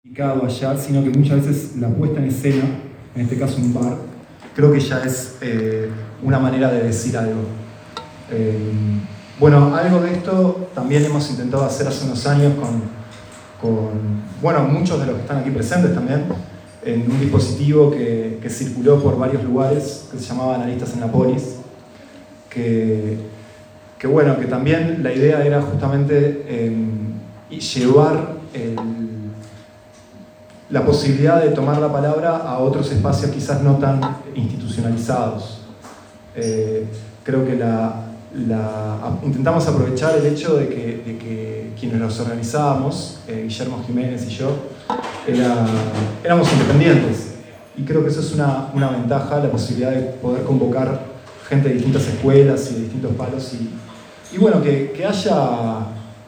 allá, sino que muchas veces la puesta en escena, en este caso un bar, creo que ya es una manera de decir algo. Bueno, algo de esto también hemos intentado hacer hace unos años con muchos de los que están aquí presentes también, en un dispositivo que circuló por varios lugares, que se llamaba Analistas en la Polis, que también la idea era justamente llevar la posibilidad de tomar la palabra a otros espacios quizás no tan institucionalizados. Creo que intentamos aprovechar el hecho de que quienes los organizábamos, Guillermo Jiménez y yo, éramos independientes. Y creo que eso es una ventaja, la posibilidad de poder convocar gente de distintas escuelas y de distintos palos. Y bueno, que haya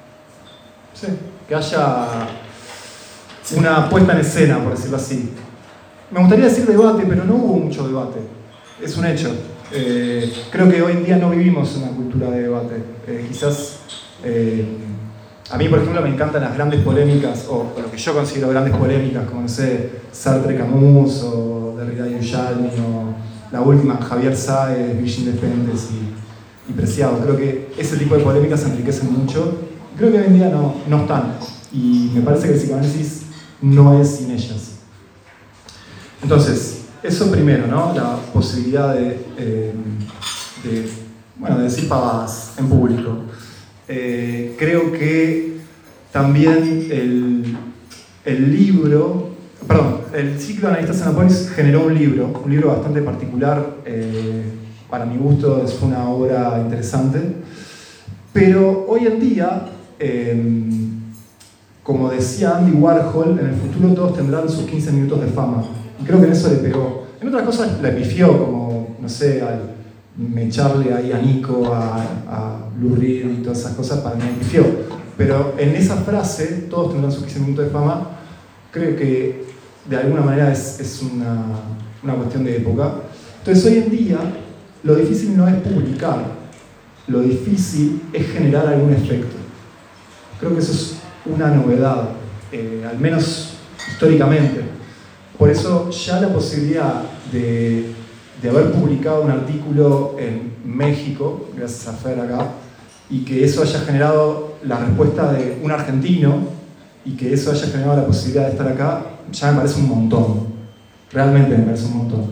una puesta en escena, por decirlo así. Me gustaría decir debate, pero no hubo mucho debate. Es un hecho. Creo que hoy en día no vivimos una cultura de debate. Quizás, a mí, por ejemplo, me encantan las grandes polémicas, o lo que yo considero grandes polémicas, como, no sé, Sartre, Camus, o Derrida y Uyalmi, o la última, Javier Sáez, Virgin Despentes y Preciado. Creo que ese tipo de polémicas enriquecen mucho. Creo que hoy en día no están. Y me parece que el psicoanálisis no es sin ellas. Entonces, eso primero, ¿no? La posibilidad de decir pavadas en público. Creo que también el ciclo de Analistas en la Polis generó un libro bastante particular. Para mi gusto fue una obra interesante. Pero hoy en día, como decía Andy Warhol, en el futuro todos tendrán sus 15 minutos de fama. Y creo que en eso le pegó. En otras cosas la pifió, como, no sé, al echarle ahí a Nico, a Lou Reed y todas esas cosas, para mí le pifió. Pero en esa frase, todos tendrán sus 15 minutos de fama, creo que de alguna manera es una cuestión de época. Entonces hoy en día, lo difícil no es publicar, lo difícil es generar algún efecto. Creo que eso es una novedad, al menos históricamente. Por eso ya la posibilidad de haber publicado un artículo en México, gracias a Fer acá, y que eso haya generado la respuesta de un argentino, y que eso haya generado la posibilidad de estar acá, ya me parece un montón. Realmente me parece un montón.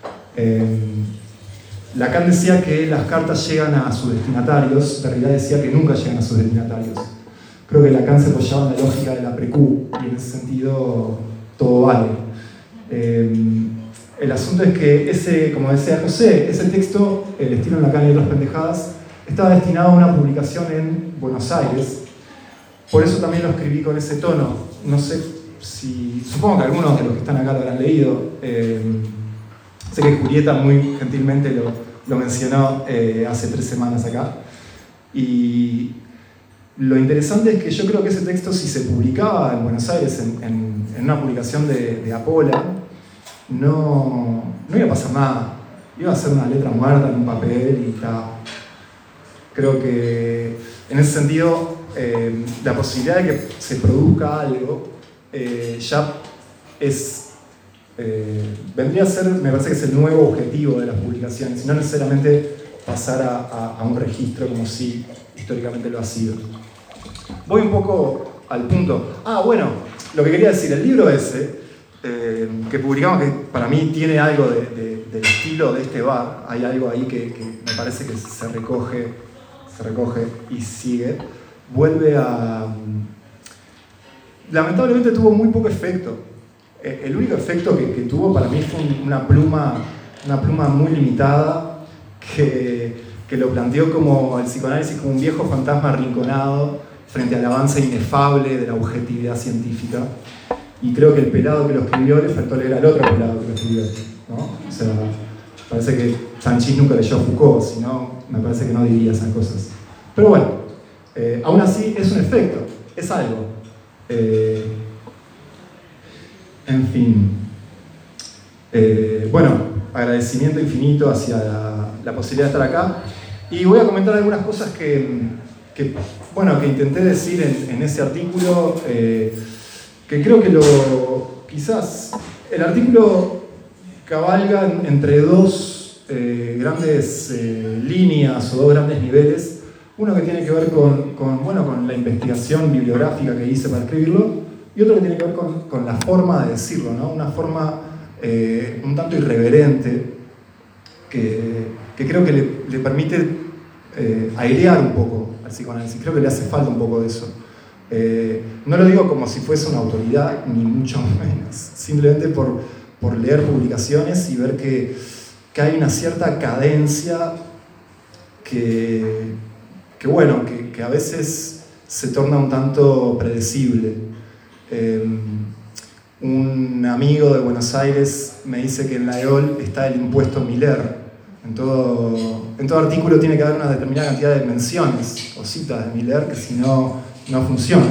Lacan decía que las cartas llegan a sus destinatarios, Derrida decía que nunca llegan a sus destinatarios. Creo que Lacan se apoyaba en la lógica de la precu, y en ese sentido todo vale. El asunto es que como decía José, ese texto, El estilo en Lacan y otras pendejadas, estaba destinado a una publicación en Buenos Aires. Por eso también lo escribí con ese tono. No sé supongo que algunos de los que están acá lo habrán leído. Sé que Julieta muy gentilmente lo mencionó hace 3 semanas acá. Y lo interesante es que yo creo que ese texto, si se publicaba en Buenos Aires en una publicación de Apola, no iba a pasar nada. Iba a ser una letra muerta en un papel y tal. Creo que en ese sentido la posibilidad de que se produzca algo ya vendría a ser, me parece que es el nuevo objetivo de las publicaciones, y no necesariamente pasar a un registro como si históricamente lo ha sido. Voy un poco al punto. Bueno, lo que quería decir, el libro ese, que publicamos, que para mí tiene algo del estilo de este bar, hay algo ahí que me parece que se recoge y sigue, vuelve a... Lamentablemente tuvo muy poco efecto. El único efecto que tuvo para mí fue una pluma muy limitada que lo planteó como el psicoanálisis como un viejo fantasma arrinconado frente al avance inefable de la objetividad científica. Y creo que el pelado que lo escribió le faltó leer al otro pelado que lo escribió, ¿no? O sea, parece que Sanchís nunca leyó a Foucault, si no, me parece que no diría esas cosas. Pero bueno, aún así es un efecto, es algo. En fin. Agradecimiento infinito hacia la posibilidad de estar acá. Y voy a comentar algunas cosas que intenté decir en ese artículo, que creo que quizás el artículo cabalga entre dos grandes líneas o dos grandes niveles. Uno que tiene que ver con la investigación bibliográfica que hice para escribirlo, y otro que tiene que ver con la forma de decirlo, ¿no? Una forma un tanto irreverente que creo que le permite airear un poco al psicoanálisis. Creo que le hace falta un poco de eso. No lo digo como si fuese una autoridad, ni mucho menos. Simplemente por leer publicaciones y ver que hay una cierta cadencia que a veces se torna un tanto predecible. Un amigo de Buenos Aires me dice que en la EOL está el impuesto Miller. En todo artículo tiene que haber una determinada cantidad de menciones o citas de Miller, que si no, no funciona.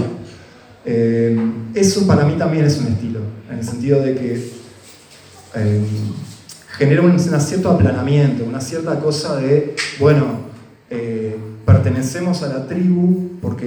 Eso para mí también es un estilo, en el sentido de que genera un cierto aplanamiento, una cierta cosa de, pertenecemos a la tribu porque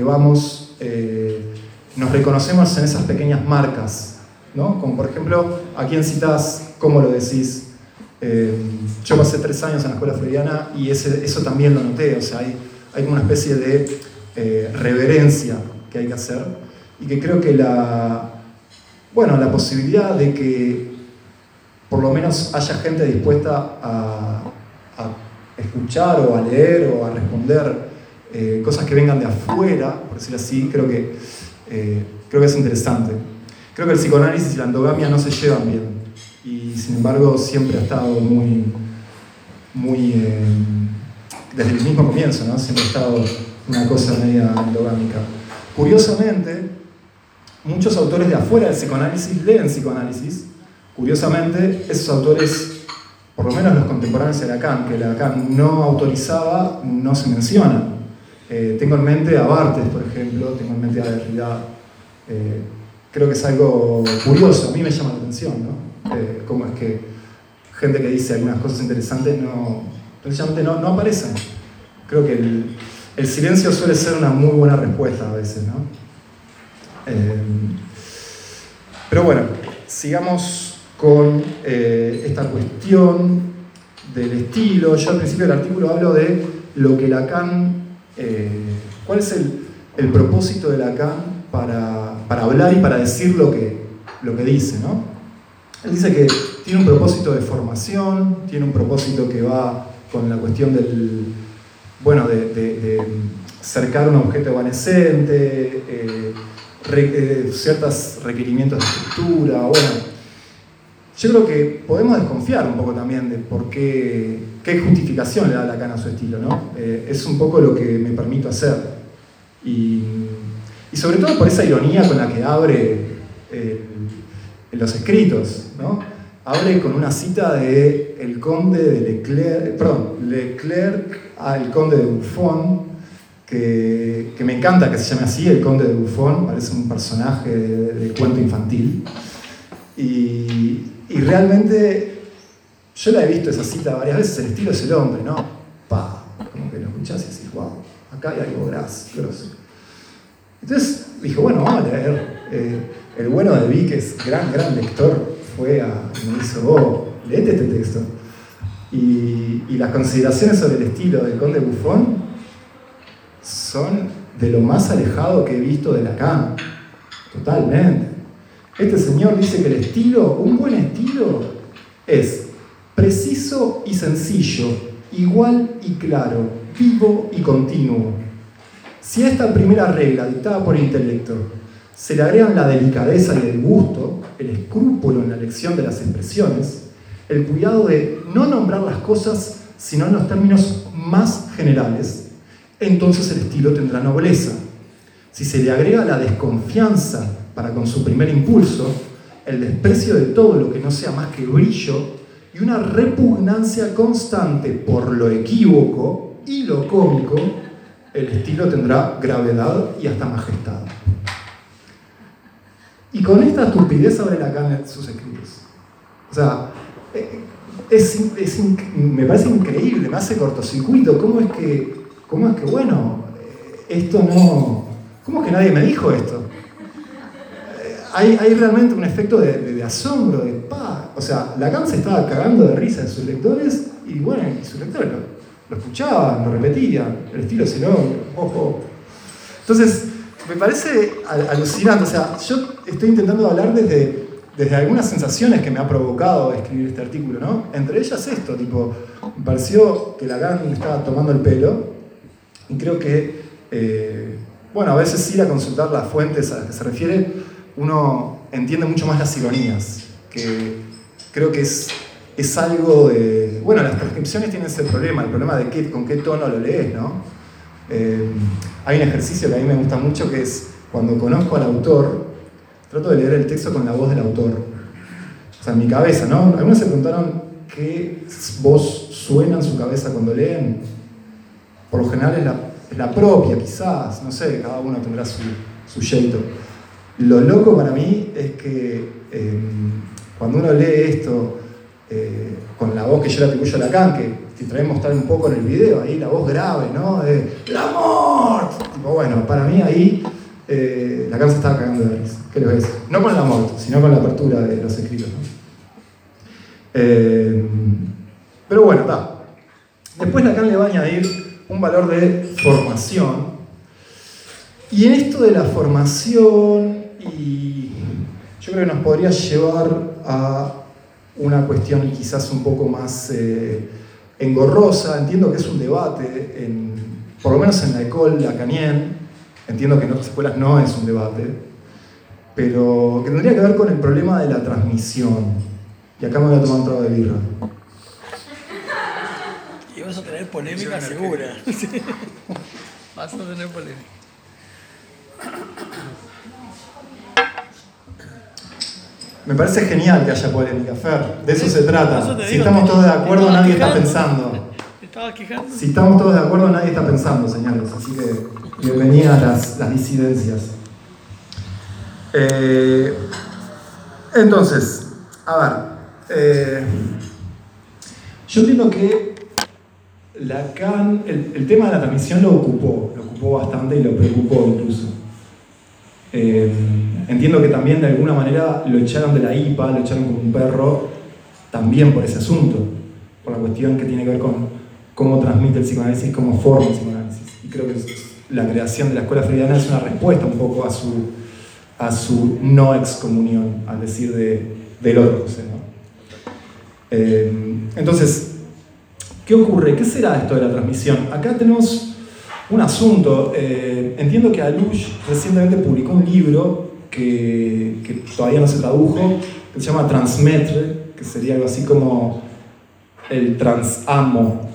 nos reconocemos en esas pequeñas marcas, ¿no? Como por ejemplo, ¿a quién citás? ¿Cómo lo decís? Yo pasé 3 años en la escuela freudiana y eso también lo noté, o sea, hay como una especie de reverencia que hay que hacer, y que creo que la posibilidad de que por lo menos haya gente dispuesta a escuchar o a leer o a responder cosas que vengan de afuera, por decirlo así, creo que es interesante. Creo que el psicoanálisis y la endogamia no se llevan bien, y sin embargo siempre ha estado desde el mismo comienzo, ¿no? Siempre ha estado una cosa media endogámica. Curiosamente, muchos autores de afuera del psicoanálisis leen psicoanálisis. Curiosamente, esos autores, por lo menos los contemporáneos de Lacan, que Lacan no autorizaba, no se mencionan. Tengo en mente a Barthes, por ejemplo, tengo en mente a Derrida. Creo que es algo curioso, a mí me llama la atención, ¿no? Cómo es que gente que dice algunas cosas interesantes precisamente no aparecen. Creo que el silencio suele ser una muy buena respuesta a veces, ¿no? Pero bueno, sigamos con esta cuestión del estilo. Yo al principio del artículo hablo de lo que Lacan, cuál es el propósito de Lacan para hablar y para decir lo que dice, ¿no? Él dice que tiene un propósito de formación, tiene un propósito que va con la cuestión de cercar un objeto evanescente, ciertos requerimientos de estructura. Bueno, yo creo que podemos desconfiar un poco también de qué justificación le da Lacan a su estilo, ¿no? Es un poco lo que me permito hacer. Y sobre todo por esa ironía con la que abre los escritos, ¿no? Abre con una cita de el conde de Leclerc al conde de Buffon, que me encanta que se llame así, el conde de Buffon, parece un personaje de cuento infantil. Y realmente yo la he visto esa cita varias veces. El estilo es el hombre, ¿no? Como que lo escuchás y decís, wow, acá hay algo grosso. Entonces dije, bueno, vamos a leer. El bueno de Vic, que es gran lector, me dijo, léete este texto. Y las consideraciones sobre el estilo del conde Buffon son de lo más alejado que he visto de Lacan. Totalmente. Este señor dice que el estilo, un buen estilo, es preciso y sencillo, igual y claro, vivo y continuo. Si a esta primera regla dictada por el intelecto se le agregan la delicadeza y el gusto, el escrúpulo en la elección de las expresiones, el cuidado de no nombrar las cosas sino en los términos más generales, entonces el estilo tendrá nobleza. Si se le agrega la desconfianza para con su primer impulso, el desprecio de todo lo que no sea más que brillo y una repugnancia constante por lo equívoco y lo cómico, el estilo tendrá gravedad y hasta majestad. Y con esta estupidez abre Lacan sus escritos. O sea, me parece increíble, me hace cortocircuito. ¿Cómo es que esto no... ¿Cómo es que nadie me dijo esto? hay realmente un efecto de asombro, de ¡pa! O sea, Lacan se estaba cagando de risa de sus lectores y bueno, y sus lectores lo escuchaban, lo repetían, el estilo si no, ojo. Entonces, me parece alucinante, o sea, yo estoy intentando hablar desde algunas sensaciones que me ha provocado escribir este artículo, ¿no? Entre ellas esto, tipo, me pareció que Lacan estaba tomando el pelo y creo que, bueno, a veces ir a consultar las fuentes a las que se refiere, uno entiende mucho más las ironías, que creo que es algo de... Bueno, las transcripciones tienen ese problema, el problema de con qué tono lo lees, ¿no? Hay un ejercicio que a mí me gusta mucho que es cuando conozco al autor, trato de leer el texto con la voz del autor. O sea, en mi cabeza, ¿no? Algunos se preguntaron qué voz suena en su cabeza cuando leen. Por lo general es la propia, quizás, no sé, cada uno tendrá su jeito. Lo loco para mí es que cuando uno lee esto con la voz que yo le atribuyo a Lacan, que traemos mostrar un poco en el video, ahí la voz grave, ¿no? ¡La mort! Tipo, bueno, para mí ahí Lacan se estaba cagando de risa. ¿Qué les ves? No con la mort, sino con la apertura de los escritos, ¿no? Pero bueno, está. Después Lacan le va a añadir un valor de formación. Y en esto de la formación, y yo creo que nos podría llevar a una cuestión quizás un poco más engorrosa. Entiendo que es un debate, por lo menos en la école lacanienne, entiendo que en otras escuelas no es un debate, pero que tendría que ver con el problema de la transmisión. Y acá me voy a tomar un trago de birra. Y vas a tener polémica segura. Vas a tener polémica. Me parece genial que haya polémica, Fer. De eso se trata. Si digo, estamos todos de acuerdo, nadie está pensando. ¿Te estabas quejando? Si estamos todos de acuerdo, nadie está pensando, señores. Así que bienvenidas las disidencias. Entonces, a ver. Yo entiendo que Lacan, el tema de la transmisión lo ocupó bastante y lo preocupó incluso. Entiendo que también de alguna manera lo echaron de la IPA, lo echaron como un perro, también por ese asunto, por la cuestión que tiene que ver con cómo transmite el psicoanálisis, cómo forma el psicoanálisis. Y creo que la creación de la escuela freudiana es una respuesta un poco a su no excomunión, al decir del otro José, ¿no? Entonces, ¿qué ocurre? ¿Qué será esto de la transmisión? Acá tenemos un asunto. Entiendo que Alush recientemente publicó un libro que todavía no se tradujo, que se llama Transmetre, que sería algo así como el transamo.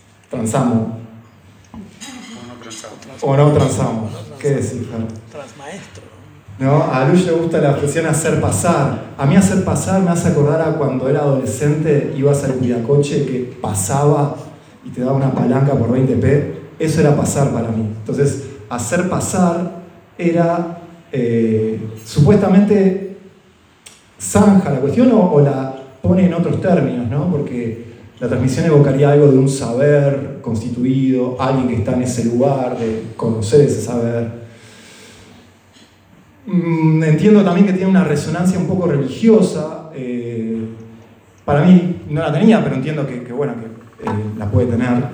O no transamo. ¿Qué decir, Fer? Transmaestro. ¿No? A Alush le gusta la expresión hacer pasar. A mí hacer pasar me hace acordar a cuando era adolescente, ibas al cuidacoche que pasaba y te daba una palanca por 20p. Eso era pasar para mí. Entonces, hacer pasar era supuestamente zanja la cuestión o la pone en otros términos, ¿no? Porque la transmisión evocaría algo de un saber constituido, alguien que está en ese lugar, de conocer ese saber. Entiendo también que tiene una resonancia un poco religiosa. Para mí no la tenía, pero entiendo que la puede tener.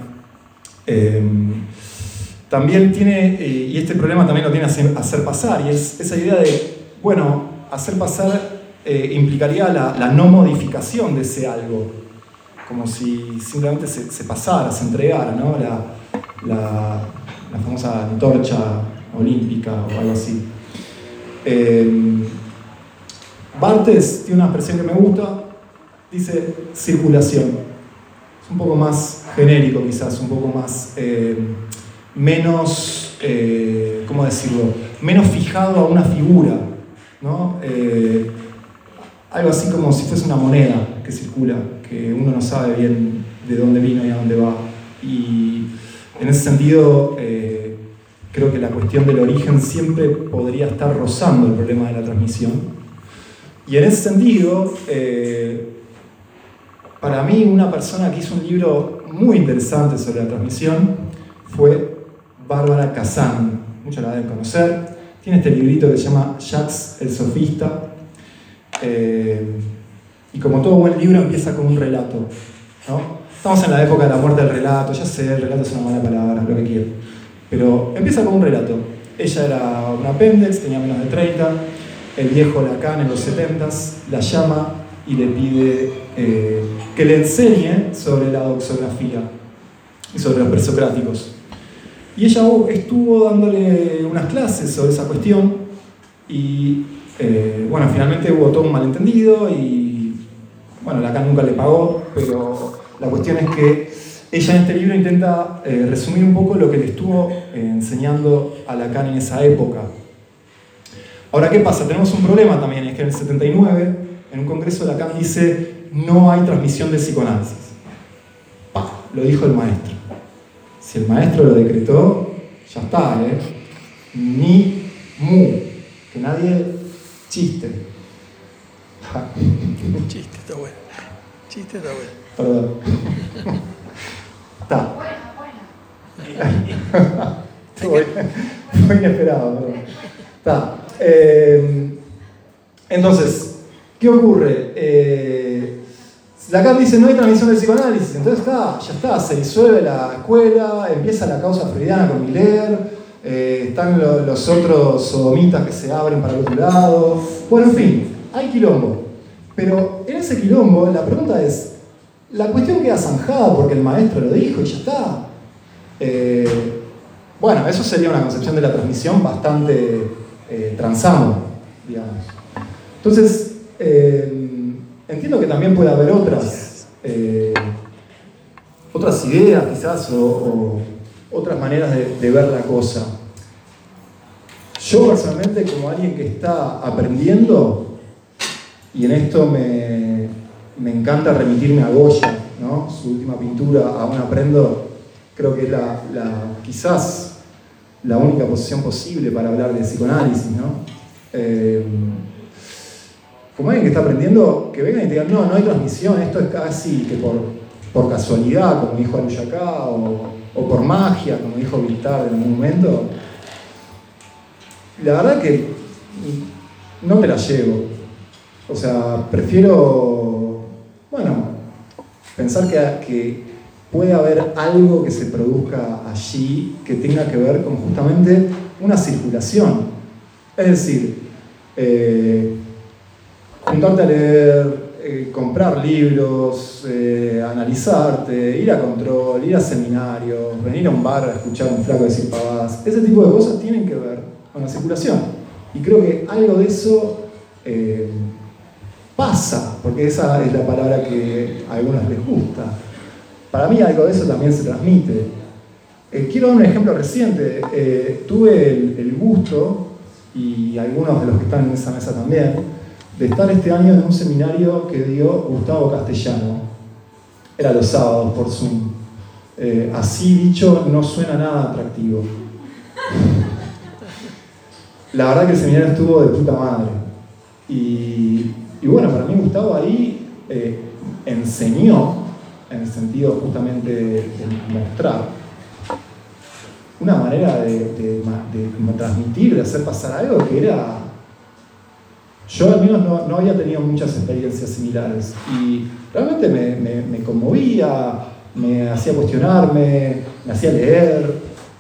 También tiene, y este problema también lo tiene hacer pasar, y es esa idea de, bueno, hacer pasar implicaría la no modificación de ese algo, como si simplemente se pasara, se entregara, ¿no? La famosa antorcha olímpica o algo así. Barthes tiene una expresión que me gusta, dice circulación. Es un poco más genérico quizás, un poco más menos, ¿cómo decirlo? Menos fijado a una figura, ¿no? Algo así como si fuese una moneda que circula, que uno no sabe bien de dónde vino y a dónde va. Y en ese sentido, creo que la cuestión del origen siempre podría estar rozando el problema de la transmisión. Y en ese sentido, para mí una persona que hizo un libro muy interesante sobre la transmisión fue Bárbara Kazan. Muchos la deben conocer. tiene este librito que se llama Jacques el Sofista, y como todo buen libro empieza con un relato, ¿no? Estamos en la época de la muerte del relato, ya sé, el relato es una mala palabra, lo que quiero, pero empieza con un relato. Ella era un apéndice, tenía menos de 30, el viejo Lacan en los 70s la llama y le pide que le enseñe sobre la doxografía y sobre los presocráticos. Y ella estuvo dándole unas clases sobre esa cuestión y bueno, finalmente hubo todo un malentendido y bueno, Lacan nunca le pagó, pero la cuestión es que ella en este libro intenta resumir un poco lo que le estuvo enseñando a Lacan en esa época. Ahora, ¿qué pasa? Tenemos un problema también, es que en el 79, en un congreso, Lacan dice no hay transmisión del psicoanálisis. ¡Pah! Lo dijo el maestro. Si el maestro lo decretó, ya está, Ni mu. Que nadie chiste. Chiste, está bueno. Chiste, está bueno. Perdón. Está. Fue inesperado, perdón. Está. Entonces, ¿qué ocurre? Lacan dice no hay transmisión del psicoanálisis, entonces ya está, se disuelve la escuela, empieza la causa freudiana con Miller, están los otros sodomitas que se abren para el otro lado, bueno, en fin, hay quilombo. Pero en ese quilombo la pregunta es, la cuestión queda zanjada porque el maestro lo dijo y ya está. Bueno, eso sería una concepción de la transmisión bastante transamo, digamos. Entonces, entiendo que también puede haber otras ideas quizás o otras maneras de ver la cosa. Yo personalmente, como alguien que está aprendiendo, y en esto me encanta remitirme a Goya, ¿no? Su última pintura, Aún aprendo, creo que es quizás la única posición posible para hablar de psicoanálisis, ¿no? Como alguien que está aprendiendo, que vengan y te digan, no hay transmisión, esto es casi que por casualidad, como dijo Alushaka, o por magia, como dijo Viltar en algún momento. La verdad que no me la llevo. O sea, prefiero, pensar que puede haber algo que se produzca allí que tenga que ver con justamente una circulación. Es decir, juntarte a leer, comprar libros, analizarte, ir a control, ir a seminarios, venir a un bar a escuchar a un flaco decir pavadas. Ese tipo de cosas tienen que ver con la circulación. Y creo que algo de eso pasa, porque esa es la palabra que a algunos les gusta. Para mí algo de eso también se transmite. Quiero dar un ejemplo reciente. Tuve el gusto, y algunos de los que están en esa mesa también, de estar este año en un seminario que dio Gustavo Castellano. Era los sábados por Zoom. Así dicho, no suena nada atractivo. La verdad que el seminario estuvo de puta madre. Y bueno, para mí Gustavo ahí enseñó, en el sentido justamente de mostrar, una manera de transmitir, de hacer pasar algo que era... Yo al menos no había tenido muchas experiencias similares y realmente me conmovía, me hacía cuestionarme, me hacía leer.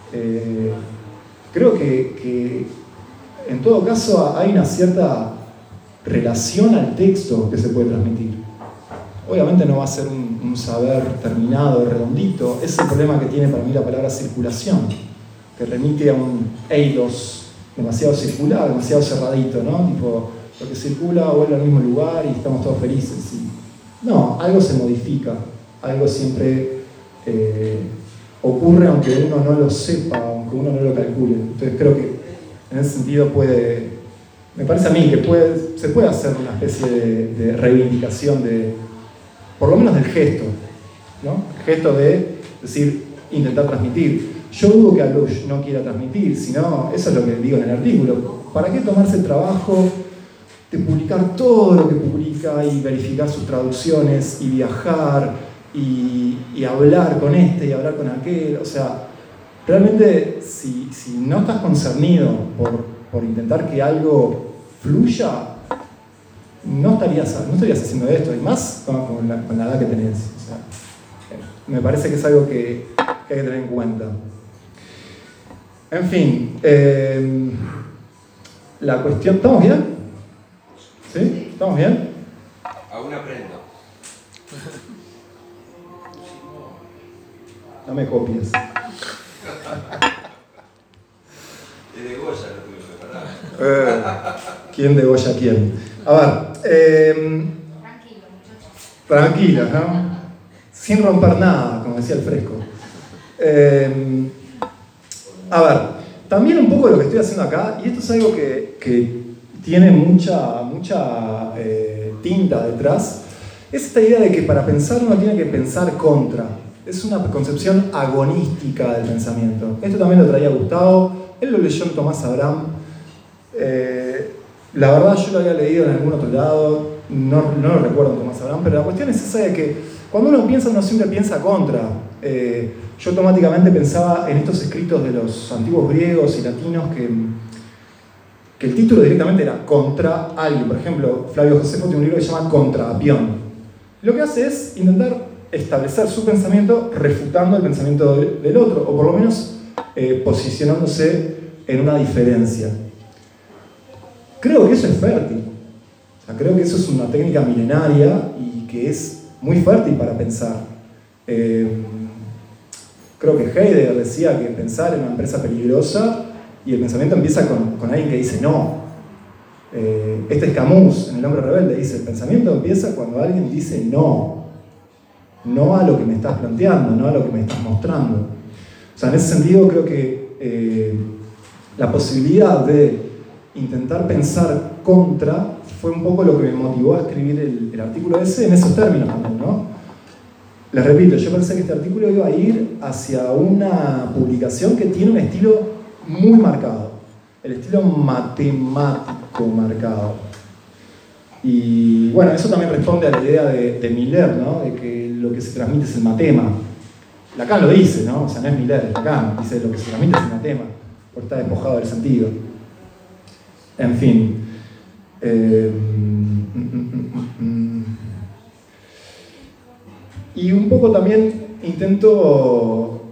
Creo que en todo caso hay una cierta relación al texto que se puede transmitir. Obviamente no va a ser un saber terminado, redondito. Ese es el problema que tiene para mí la palabra circulación, que remite a un eidos demasiado circular, demasiado cerradito, ¿no? Tipo, lo que circula vuelve al mismo lugar y estamos todos felices. No, algo se modifica, algo siempre ocurre aunque uno no lo sepa, aunque uno no lo calcule. Entonces creo que en ese sentido me parece a mí que se puede hacer una especie de reivindicación por lo menos del gesto, ¿no? El gesto de decir, intentar transmitir. Yo dudo que Alush no quiera transmitir, sino, eso es lo que digo en el artículo, ¿para qué tomarse el trabajo de publicar todo lo que publica y verificar sus traducciones y viajar y hablar con este y hablar con aquel? O sea, realmente si no estás concernido por por intentar que algo fluya, no estarías haciendo esto, y más con la edad que tenés. O sea, me parece que es algo que hay que tener en cuenta. En fin, la cuestión... ¿Estamos bien? ¿Sí? ¿Estamos bien? Aún aprendo. No me copies. Es de Goya lo tuyo, ¿verdad? ¿Quién degolla a quién? A ver, tranquilo, ¿no? Sin romper nada, como decía el fresco. A ver, también un poco de lo que estoy haciendo acá, y esto es algo que tiene mucha tinta detrás, es esta idea de que para pensar uno tiene que pensar contra. Es una concepción agonística del pensamiento. Esto también lo traía Gustavo, él lo leyó en Tomás Abraham. La verdad yo lo había leído en algún otro lado, no lo recuerdo en Tomás Abraham, pero la cuestión es esa de que cuando uno piensa, uno siempre piensa contra. Yo automáticamente pensaba en estos escritos de los antiguos griegos y latinos que el título directamente era contra alguien. Por ejemplo, Flavio Josefo tiene un libro que se llama Contra Apión. Lo que hace es intentar establecer su pensamiento refutando el pensamiento del otro, o por lo menos posicionándose en una diferencia. Creo que eso es fértil. O sea, creo que eso es una técnica milenaria y que es muy fértil para pensar. Creo que Heidegger decía que pensar en una empresa peligrosa y el pensamiento empieza con alguien que dice no. Este es Camus, en El hombre rebelde, dice: el pensamiento empieza cuando alguien dice no. No a lo que me estás planteando, no a lo que me estás mostrando. O sea, en ese sentido creo que la posibilidad de intentar pensar contra fue un poco lo que me motivó a escribir el artículo ese en esos términos también, ¿no? Les repito, yo pensé que este artículo iba a ir hacia una publicación que tiene un estilo muy marcado, el estilo matemático marcado. Y bueno, eso también responde a la idea de Miller, ¿no? De que lo que se transmite es el matema. Lacan lo dice, ¿no? O sea, no es Miller, es Lacan, dice lo que se transmite es el matema, porque está despojado del sentido. En fin. Y un poco también intento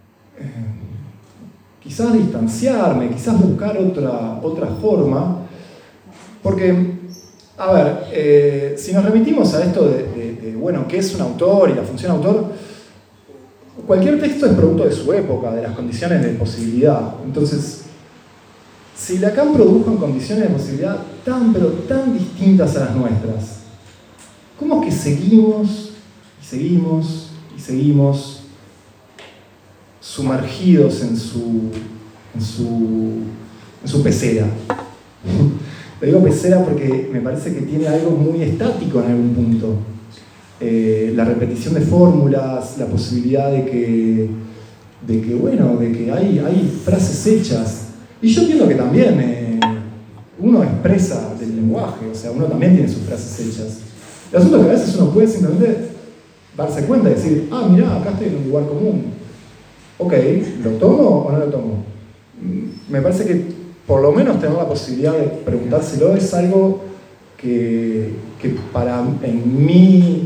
quizás distanciarme, quizás buscar otra forma, porque, a ver, si nos remitimos a esto bueno, ¿qué es un autor y la función autor? Cualquier texto es producto de su época, de las condiciones de posibilidad. Entonces, si Lacan produjo en condiciones de posibilidad pero tan distintas a las nuestras, ¿cómo es que seguimos sumergidos en su pecera? Le digo pecera porque me parece que tiene algo muy estático en algún punto. La repetición de fórmulas, la posibilidad de que hay frases hechas. Y yo entiendo que también uno expresa del lenguaje, o sea, uno también tiene sus frases hechas. El asunto es que a veces uno puede simplemente darse cuenta y decir: ah, mirá, acá estoy en un lugar común. Ok, ¿lo tomo o no lo tomo? Me parece que por lo menos tener la posibilidad de preguntárselo es algo que en mi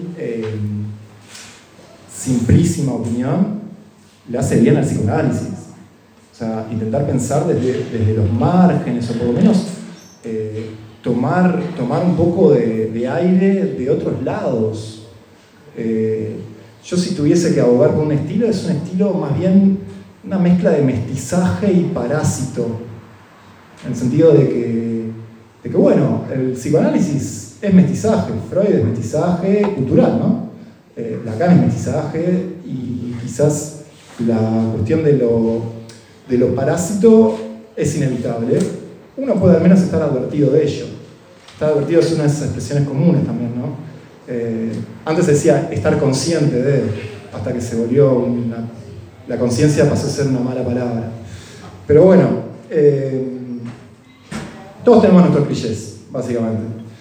simplísima opinión, le hace bien al psicoanálisis. O sea, intentar pensar desde los márgenes, o por lo menos tomar un poco de aire de otros lados. Yo, si tuviese que abogar por un estilo, es un estilo más bien una mezcla de mestizaje y parásito, en el sentido de que bueno, el psicoanálisis es mestizaje, Freud es mestizaje cultural, ¿no? Lacan es mestizaje, y quizás la cuestión de lo parásito es inevitable. Uno puede al menos estar advertido de ello. Estar advertido es una de esas expresiones comunes también, ¿no? Antes decía estar consciente de, hasta que se volvió la conciencia pasó a ser una mala palabra. Pero bueno, todos tenemos nuestros clichés, básicamente.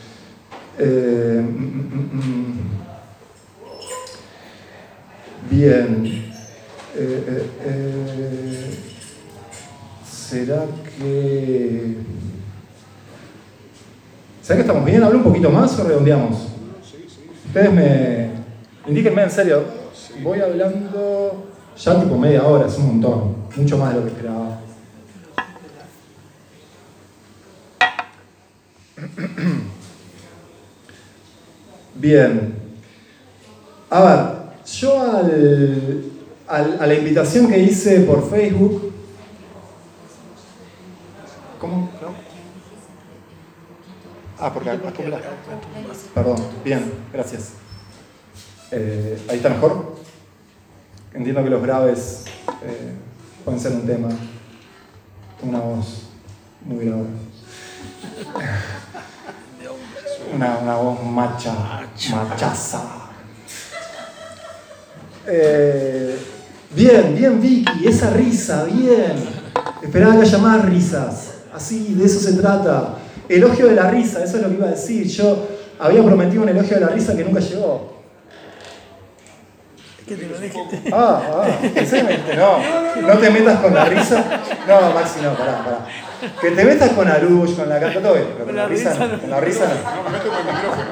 Bien. ¿Será que ¿Sabés que estamos bien? ¿Hablo un poquito más o redondeamos? Ustedes indíquenme en serio. Voy hablando ya tipo media hora, es un montón. Mucho más de lo que esperaba. Bien. A ver, yo a la invitación que hice por Facebook... ¿Cómo? ¿No? Porque acumula. Perdón, bien, gracias. ¿Ahí está mejor? Entiendo que los graves pueden ser un tema. Una voz muy grave. Una voz machaza. Bien, Vicky, esa risa, bien. Esperaba que haya más risas. Así, de eso se trata. Elogio de la risa, eso es lo que iba a decir. Yo había prometido un elogio de la risa que nunca llegó. ¿Qué te lo dije? Pensé que me dijiste, no te metas con la risa. No, Maxi, no, pará. Que te metas con Arush, con la canta, todo bien, pero con la risa no. Con la risa no. No, me meto con el micrófono.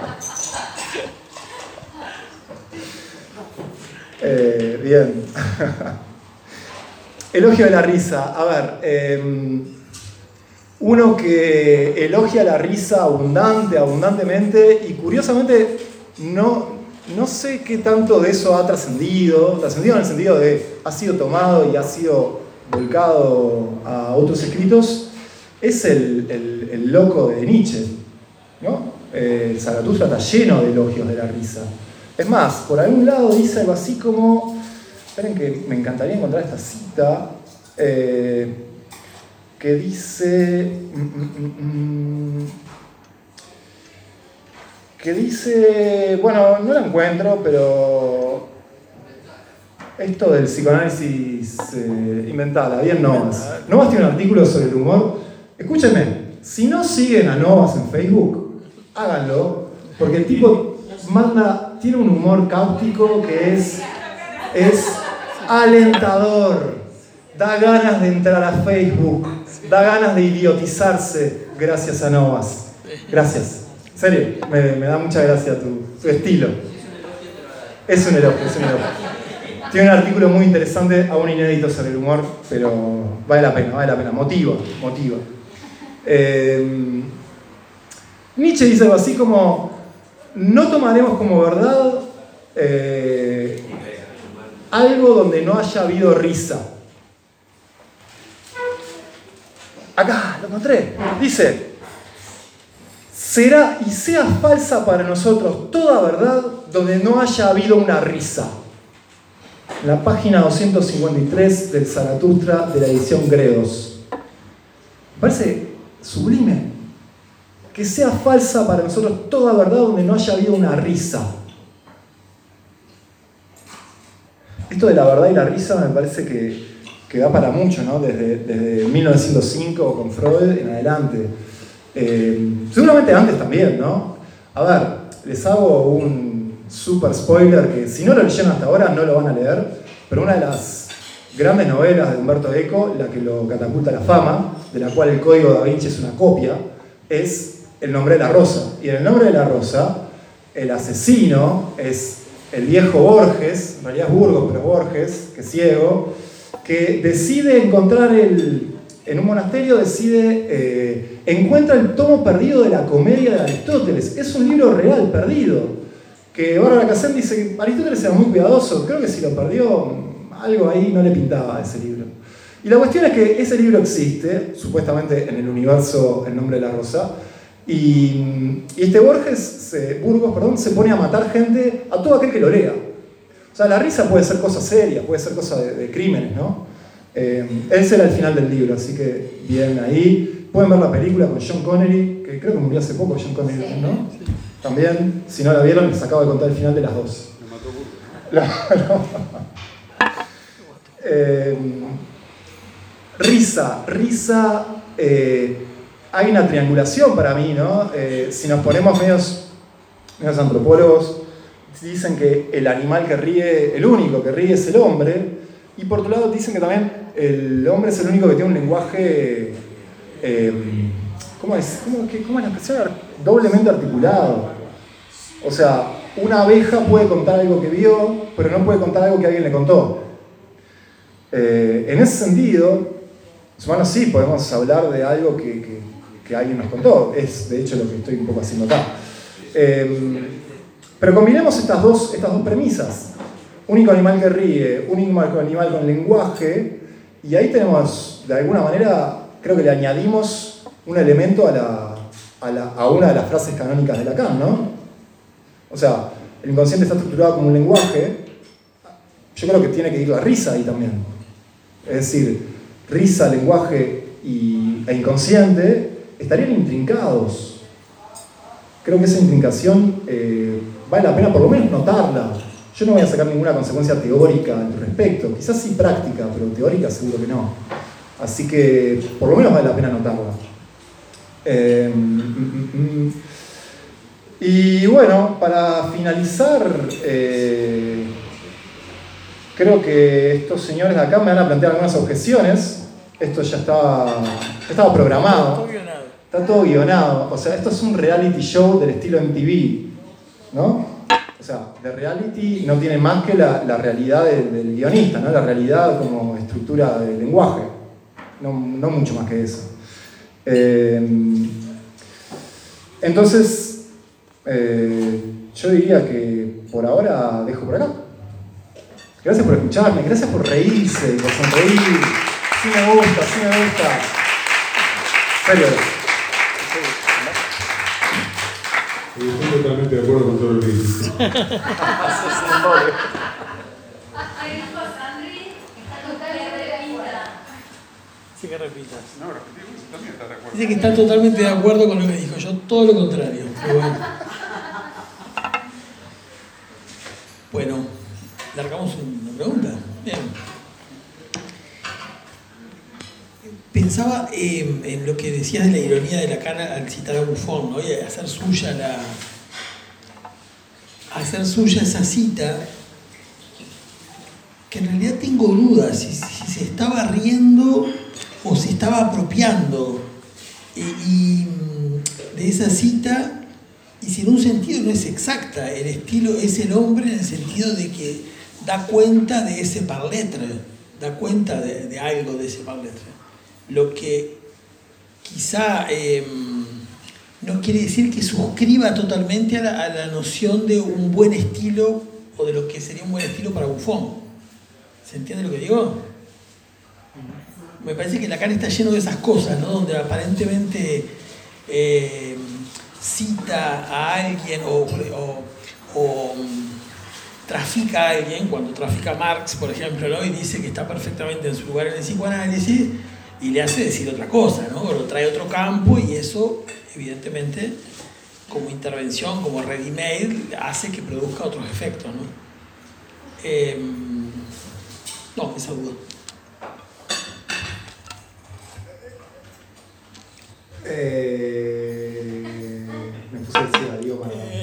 Bien. Elogio de la risa. A ver, uno que elogia la risa abundantemente, y curiosamente no sé qué tanto de eso ha trascendido en el sentido de ha sido tomado y ha sido volcado a otros escritos, es el loco de Nietzsche, ¿no? Zaratustra está lleno de elogios de la risa. Es más, por algún lado dice algo así como, esperen que me encantaría encontrar esta cita, que dice, bueno, no la encuentro, pero esto del psicoanálisis inventada, bien Novas. Novas tiene un artículo sobre el humor. Escúchenme, si no siguen a Novas en Facebook, háganlo, porque el tipo tiene un humor cáustico que es alentador, da ganas de entrar a Facebook, da ganas de idiotizarse gracias a Novas. Gracias. En serio, me da mucha gracia tu estilo. Es un elogio. Tiene un artículo muy interesante, aún inédito sobre el humor, pero vale la pena, motiva. Nietzsche dice algo así como, no tomaremos como verdad algo donde no haya habido risa. Acá, lo encontré. Dice, será y sea falsa para nosotros toda verdad donde no haya habido una risa. En la página 253 del Zaratustra de la edición Gredos. Me parece sublime. Que sea falsa para nosotros toda verdad donde no haya habido una risa. Esto de la verdad y la risa me parece que da para mucho, ¿no? Desde 1905 con Freud en adelante. Seguramente antes también, ¿no? A ver, les hago un super spoiler que si no lo leyeron hasta ahora no lo van a leer, pero una de las grandes novelas de Umberto Eco, la que lo catapulta a la fama, de la cual el Código Da Vinci es una copia, es El nombre de la rosa. Y en El nombre de la rosa, el asesino es el viejo Borges, en realidad es Burgos, pero Borges, que es ciego, que decide encontrar en un monasterio, encuentra el tomo perdido de la Comedia de Aristóteles. Es un libro real, perdido. Que Bárbara Casem dice que Aristóteles era muy cuidadoso. Creo que si lo perdió, algo ahí no le pintaba a ese libro. Y la cuestión es que ese libro existe, supuestamente en el universo El nombre de la rosa, y este Burgos, se pone a matar gente, a todo aquel que lo lea. O sea, la risa puede ser cosa seria, puede ser cosa de crímenes, ¿no? Ese era el final del libro, así que bien ahí. Pueden ver la película con Sean Connery, que creo que murió hace poco Sean Connery, ¿no? También, si no la vieron, les acabo de contar el final de las dos. Me mató Burgos. Risa, hay una triangulación para mí, ¿no? Si nos ponemos medios antropólogos, dicen que el animal que ríe, el único que ríe es el hombre, y por otro lado dicen que también el hombre es el único que tiene un lenguaje, ¿Cómo es la expresión? Doblemente articulado. O sea, una abeja puede contar algo que vio, pero no puede contar algo que alguien le contó. En ese sentido, bueno, sí, podemos hablar de algo que alguien nos contó. Es, de hecho, lo que estoy un poco haciendo acá. Pero combinemos estas dos premisas. Único animal que ríe, único animal con lenguaje, y ahí tenemos, de alguna manera, creo que le añadimos un elemento a una de las frases canónicas de Lacan, ¿no? O sea, el inconsciente está estructurado como un lenguaje. Yo creo que tiene que ir la risa ahí también. Es decir, risa, lenguaje e inconsciente estarían intrincados. Creo que esa intrincación vale la pena por lo menos notarla. Yo no voy a sacar ninguna consecuencia teórica al respecto, quizás sí práctica, pero teórica seguro que no. Así que por lo menos vale la pena notarla. Y bueno, para finalizar, creo que estos señores de acá me van a plantear algunas objeciones. Esto ya estaba programado. Está todo guionado. O sea, esto es un reality show del estilo MTV, ¿no? O sea, de reality no tiene más que la realidad del guionista, ¿no? La realidad como estructura del lenguaje. No mucho más que eso. Entonces, yo diría que por ahora dejo por acá. Gracias por escucharme, gracias por reírse, por sonreír. Sí me gusta, sí me gusta. Serio. Estoy totalmente de acuerdo con todo lo que dices. Sí, que repitas. No, repetimos, también estás de acuerdo. Dice que está totalmente de acuerdo con lo que dijo. Yo todo lo contrario. Pero bueno. Bueno, largamos una pregunta. Bien. Pensaba en lo que decías de la ironía de Lacan al citar a Buffon, ¿no? Y hacer suya esa cita, que en realidad tengo dudas si se estaba riendo o se estaba apropiando y de esa cita, y si en un sentido no es exacta. El estilo es el hombre en el sentido de que da cuenta de ese par lettre, da cuenta de algo de ese par lettre. Lo que quizá no quiere decir que suscriba totalmente a la noción de un buen estilo o de lo que sería un buen estilo para Buffon. ¿Se entiende lo que digo? Me parece que Lacan está lleno de esas cosas, ¿no? Donde aparentemente cita a alguien o trafica a alguien, cuando trafica a Marx, por ejemplo, ¿no? Y dice que está perfectamente en su lugar en el psicoanálisis, y le hace decir otra cosa, ¿no? Lo trae a otro campo, y eso, evidentemente, como intervención, como ready-made, hace que produzca otros efectos, ¿no? No, esa duda. Me puse a decir adiós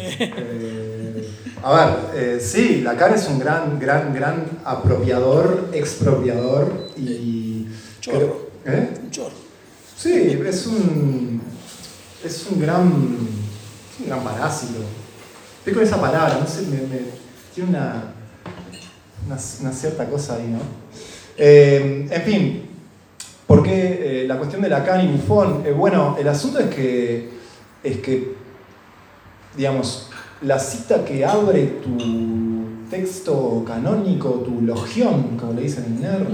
para... sí, Lacan es un gran apropiador, expropiador y... Chorro. Un chorro. Sí, es un gran parásito. Estoy con esa palabra, no sé, tiene una cierta cosa ahí, ¿no? En fin, ¿por qué la cuestión de Lacan y Buffon? Bueno, el asunto es que, digamos, la cita que abre tu texto canónico, tu logión, como le dicen en NER,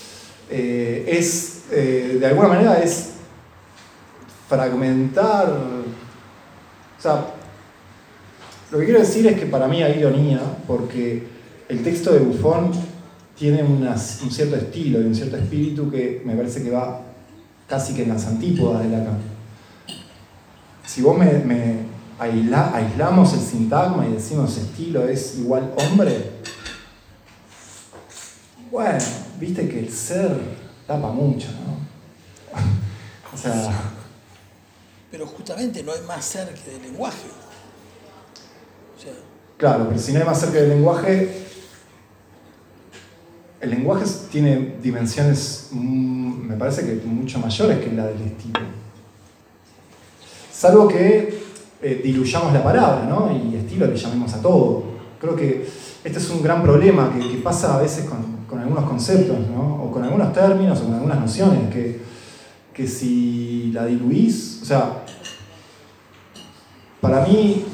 de alguna manera es fragmentar. O sea, lo que quiero decir es que para mí hay ironía, porque el texto de Buffon tiene un cierto estilo y un cierto espíritu que me parece que va casi que en las antípodas de Lacan. Si vos aislamos el sintagma y decimos estilo es igual hombre, bueno, viste que el ser tapa mucho, ¿no? O sea... Pero justamente no hay más ser que del lenguaje. O sea, claro, pero si no hay más ser que del lenguaje, el lenguaje tiene dimensiones, me parece que mucho mayores que la del estilo. salvo que diluyamos la palabra, ¿no? Y estilo le llamemos a todo. Creo que este es un gran problema que pasa a veces con algunos conceptos, ¿no? O con algunos términos o con algunas nociones, que si la diluís, o sea, para mí...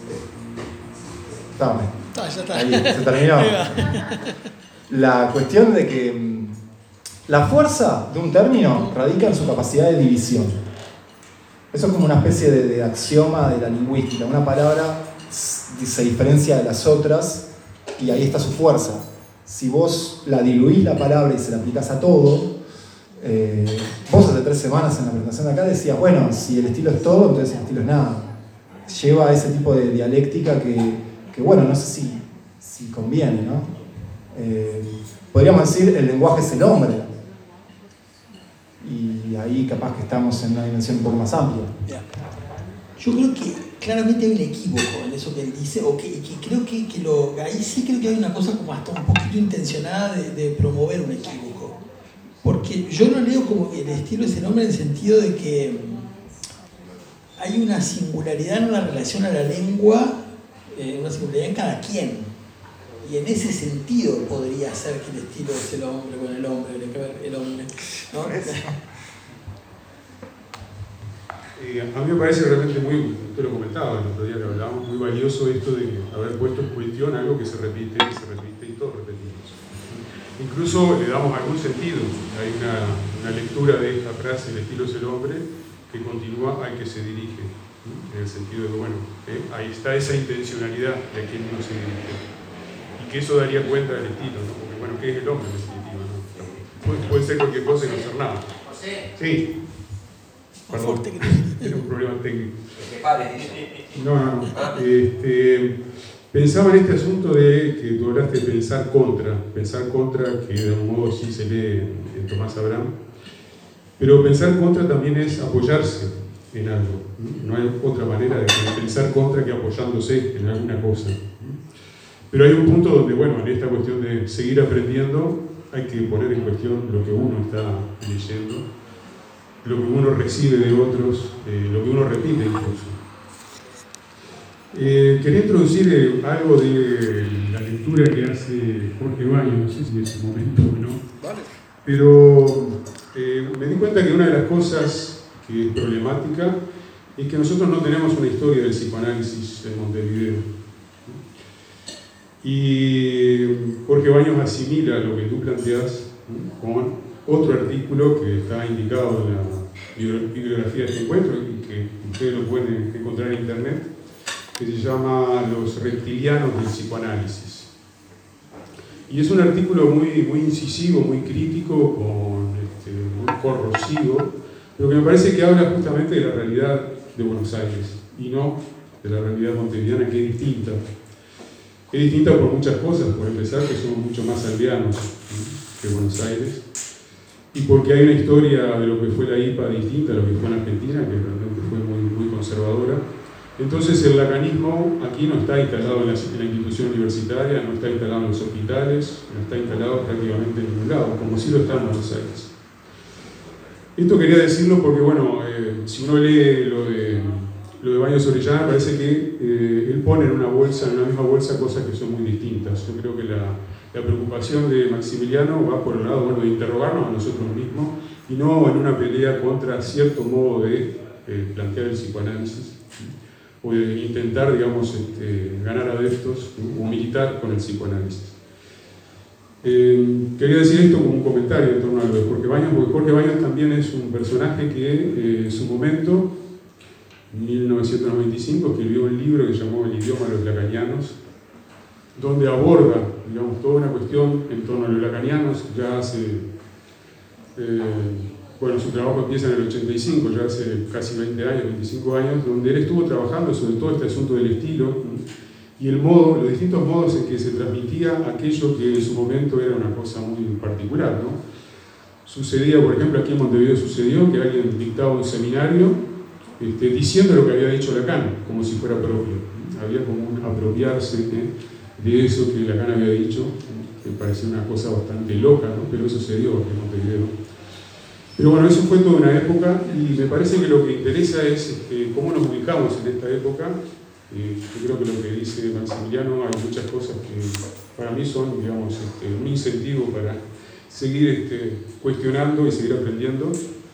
ya está. Ahí, se terminó. La cuestión de que la fuerza de un término radica en su capacidad de división. Eso es como una especie de axioma de la lingüística. Una palabra se diferencia de las otras y ahí está su fuerza. Si vos la diluís la palabra y se la aplicás a todo, vos hace 3 semanas en la presentación de acá decías, bueno, si el estilo es todo, entonces el estilo es nada. Lleva a ese tipo de dialéctica que bueno, no sé si conviene, ¿no? Podríamos decir, el lenguaje es el hombre. Y ahí capaz que estamos en una dimensión un poco más amplia. Yo creo que claramente hay un equívoco en eso que él dice, o que creo que ahí sí creo que hay una cosa como hasta un poquito intencionada de promover un equívoco. Porque yo lo leo como que el estilo es el hombre en el sentido de que hay una singularidad en una relación a la lengua, una singularidad en cada quien. Y en ese sentido podría ser que el estilo es el hombre con el hombre, el hombre, ¿no? A mí me parece realmente muy, usted lo comentaba el otro día que hablábamos, muy valioso esto de haber puesto en cuestión algo que se repite y todos repetimos. Incluso le damos algún sentido. Hay una lectura de esta frase, el estilo es el hombre, que continúa al que se dirige. En el sentido de que, bueno, ahí está esa intencionalidad de a quien uno se dirige. Y que eso daría cuenta del estilo, ¿no? Porque, bueno, ¿qué es el hombre en definitiva, ¿no? Puede ser cualquier cosa y no ser nada. José. Sí. Perdón, era un problema técnico. No. Pensaba en este asunto de que tú hablaste de pensar contra, que de algún modo sí se lee en Tomás Abraham, pero pensar contra también es apoyarse en algo. No hay otra manera de pensar contra que apoyándose en alguna cosa. Pero hay un punto donde, bueno, en esta cuestión de seguir aprendiendo, hay que poner en cuestión lo que uno está leyendo, lo que uno recibe de otros, lo que uno repite incluso. Quería introducir algo de la lectura que hace Jorge Baños, no sé si es el momento o no, vale. Pero me di cuenta que una de las cosas que es problemática es que nosotros no tenemos una historia del psicoanálisis en Montevideo. Y Jorge Baños asimila lo que tú planteas con otro artículo que está indicado en la bibliografía de este encuentro y que ustedes lo pueden encontrar en internet, que se llama Los reptilianos del psicoanálisis. Y es un artículo muy incisivo, muy crítico, muy corrosivo, pero que me parece que habla justamente de la realidad de Buenos Aires y no de la realidad montevideana, que es distinta. Es distinta por muchas cosas, por empezar que somos mucho más aldeanos que Buenos Aires, y porque hay una historia de lo que fue la IPA distinta a lo que fue en Argentina, que realmente fue muy conservadora. Entonces el lacanismo aquí no está instalado en la institución universitaria, no está instalado en los hospitales, no está instalado prácticamente en ningún lado, como sí lo está en Buenos Aires. Esto quería decirlo porque, bueno, si uno lee lo de Baños Orellana, parece que él pone en una misma bolsa, cosas que son muy distintas. Yo creo que la preocupación de Maximiliano va por el lado, bueno, de interrogarnos a nosotros mismos y no en una pelea contra cierto modo de plantear el psicoanálisis o de intentar, digamos, ganar adeptos o militar con el psicoanálisis. Quería decir esto como un comentario en torno a lo de Jorge Baños, porque Jorge Baños también es un personaje que en su momento, en 1995, escribió un libro que se llamó El idioma de los lacanianos, donde aborda, digamos, toda una cuestión en torno a los lacanianos. Ya hace, bueno, su trabajo empieza en el 85, ya hace casi 20 años, 25 años, donde él estuvo trabajando sobre todo este asunto del estilo y los distintos modos en que se transmitía aquello que en su momento era una cosa muy particular, ¿no? Sucedía, por ejemplo, aquí en Montevideo sucedió que alguien dictaba un seminario diciendo lo que había dicho Lacan, como si fuera propio. Había como un apropiarse de eso que Lacan había dicho, que parecía una cosa bastante loca, ¿no? Pero eso sucedió aquí en Montevideo. Pero bueno, eso fue toda una época y me parece que lo que interesa es cómo nos ubicamos en esta época. Yo creo que lo que dice Maximiliano, hay muchas cosas que para mí son, digamos, un incentivo para seguir cuestionando y seguir aprendiendo.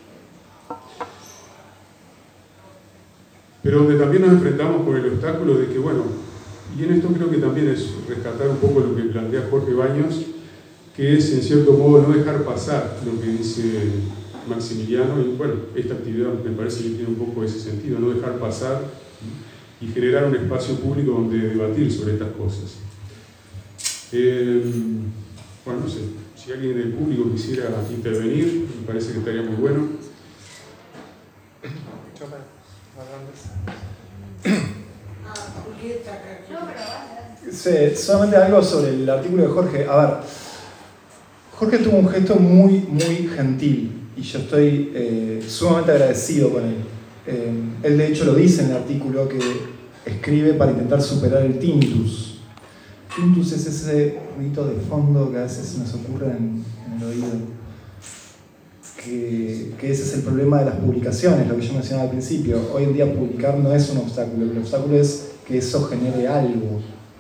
Pero donde también nos enfrentamos con el obstáculo de que, bueno, y en esto creo que también es rescatar un poco lo que plantea Jorge Baños, que es en cierto modo no dejar pasar lo que dice Maximiliano, y bueno, esta actividad me parece que tiene un poco ese sentido, no dejar pasar y generar un espacio público donde debatir sobre estas cosas. Bueno, no sé, si alguien del público quisiera intervenir, me parece que estaría muy bueno. Sí, solamente algo sobre el artículo de Jorge. A ver, Jorge tuvo un gesto muy, muy gentil y yo estoy sumamente agradecido con él. Él de hecho lo dice en el artículo que escribe para intentar superar el tinnitus. Tinnitus es ese ruido de fondo que a veces se nos ocurre en el oído. Que ese es el problema de las publicaciones, lo que yo mencionaba al principio. Hoy en día publicar no es un obstáculo, el obstáculo es que eso genere algo.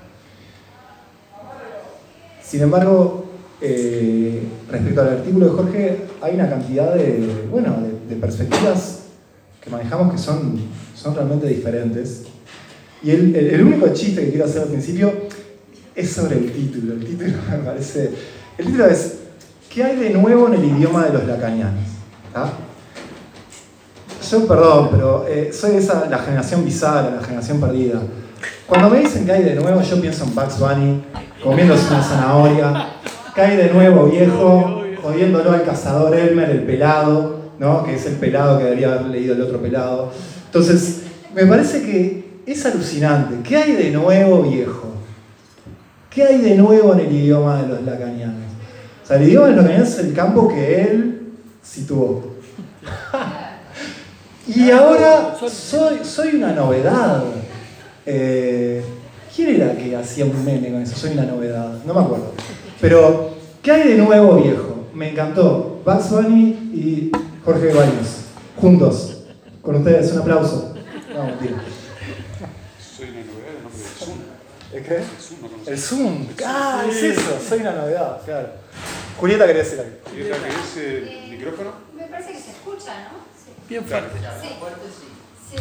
Sin embargo, respecto al artículo de Jorge, hay una cantidad de perspectivas que manejamos que son realmente diferentes. Y el único chiste que quiero hacer al principio es sobre el título. El título me parece... El título es ¿qué hay de nuevo en el idioma de los lacanianos? ¿Ah? Yo, perdón, pero soy la generación bizarra, la generación perdida. Cuando me dicen que hay de nuevo, yo pienso en Bugs Bunny, comiéndose una zanahoria. ¿Qué hay de nuevo, viejo? Jodiéndolo al cazador Elmer, el pelado, ¿no? Que es el pelado que debería haber leído el otro pelado. Entonces, me parece que es alucinante. ¿Qué hay de nuevo, viejo? ¿Qué hay de nuevo en el idioma de los lacanianos? O sea, el idioma de los lacanianos es el campo que él situó. Y ahora soy una novedad. ¿Quién era que hacía un meme con eso? Soy una novedad. No me acuerdo. Pero, ¿qué hay de nuevo, viejo? Me encantó. Bugs Bunny y Jorge Baños. Juntos. Con ustedes, un aplauso. No, mentira. Soy una novedad, el nombre del Zoom. ¿Es qué? El Zoom, ¿no conoces? El Zoom. Ah, es eso. Soy una novedad, claro. Julieta, ¿querés decir algo? Julieta, ¿querés el micrófono? Me parece que se escucha, ¿no? Sí. Bien fuerte. Sí.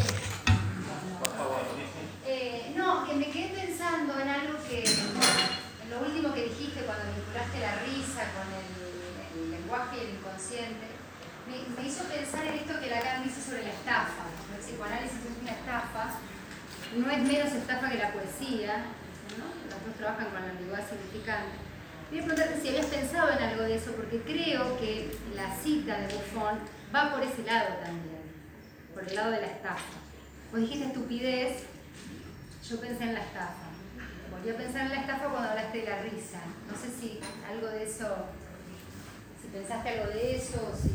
No, que me quedé pensando en algo que, en lo último que dijiste cuando vinculaste la risa con el lenguaje y el inconsciente, me hizo pensar en esto que Lacan dice sobre la estafa. El psicoanálisis es una estafa, no es menos estafa que la poesía, ¿no? Los dos trabajan con la ambigüedad significante. Quería preguntarte si habías pensado en algo de eso, porque creo que la cita de Buffon va por ese lado también, por el lado de la estafa. Vos dijiste estupidez, yo pensé en la estafa. Volví a pensar en la estafa cuando hablaste de la risa. No sé si algo de eso, si pensaste algo de eso, si...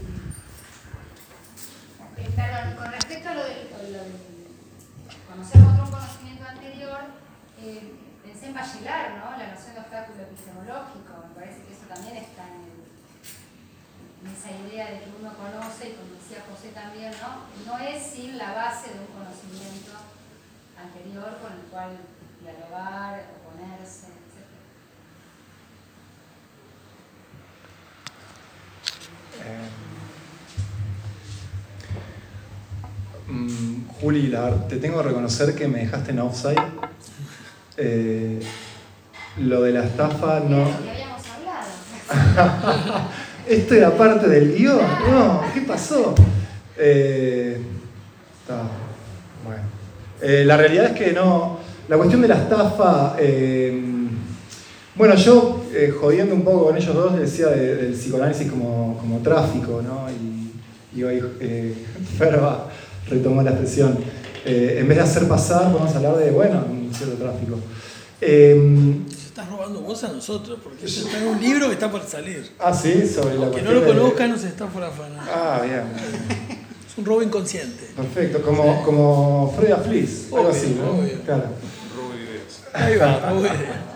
Perdón, con respecto a lo del conocer otro conocimiento anterior, pensé en Bachelard, ¿no? La noción de obstáculo epistemológico. Me parece que eso también está en esa idea de que uno conoce, y como decía José también, no es sin la base de un conocimiento anterior con el cual dialogar, oponerse, etc. Juli, te tengo que reconocer que me dejaste en offside. Lo de la estafa no... ¿Qué habíamos hablado? ¿Esto era parte del guión? No, ¿qué pasó? Bueno. La realidad es que no... La cuestión de la estafa... bueno, yo, jodiendo un poco con ellos dos, les decía del psicoanálisis como tráfico, ¿no? Y hoy Ferba retomó la expresión. En vez de hacer pasar, podemos hablar de, bueno, un cierto tráfico. Estás robando vos a nosotros, porque eso está en un libro que está por salir. Ah, sí, sobre la Que cuestión no lo conozcan, no se está por afanar. Ah, bien. Es un robo inconsciente. Perfecto, como Freda Fliss, algo así, ¿no? Obvio. Claro. Robo de ideas. Ahí va, robo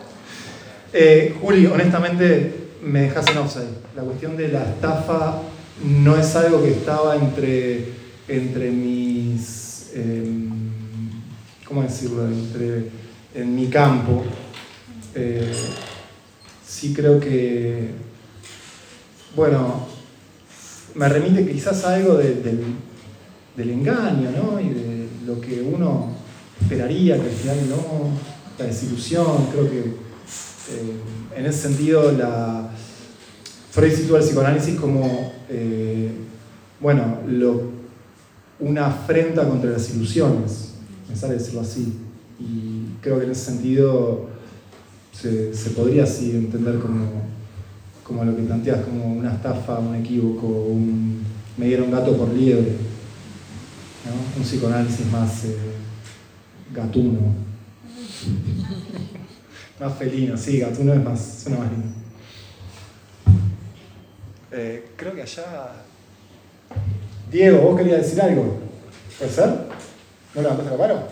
de ideas. Juli, honestamente, me dejas en offside. La cuestión de la estafa no es algo que estaba entre mis, ¿cómo decirlo?, en mi campo. Sí creo que, bueno, me remite quizás a algo del engaño, ¿no? Y de lo que uno esperaría, que al final no, la desilusión. Creo que en ese sentido Freud sitúa el psicoanálisis como, bueno, una afrenta contra las ilusiones, me sale decirlo así. Y creo que en ese sentido se podría así entender como lo que planteas, como una estafa, un equívoco, me dieron gato por liebre, ¿no? Un psicoanálisis más gatuno, más felino, sí, gatuno es más, suena más lindo. Creo que allá... Diego, ¿vos querías decir algo? ¿Puede ser? ¿No levantaste la mano?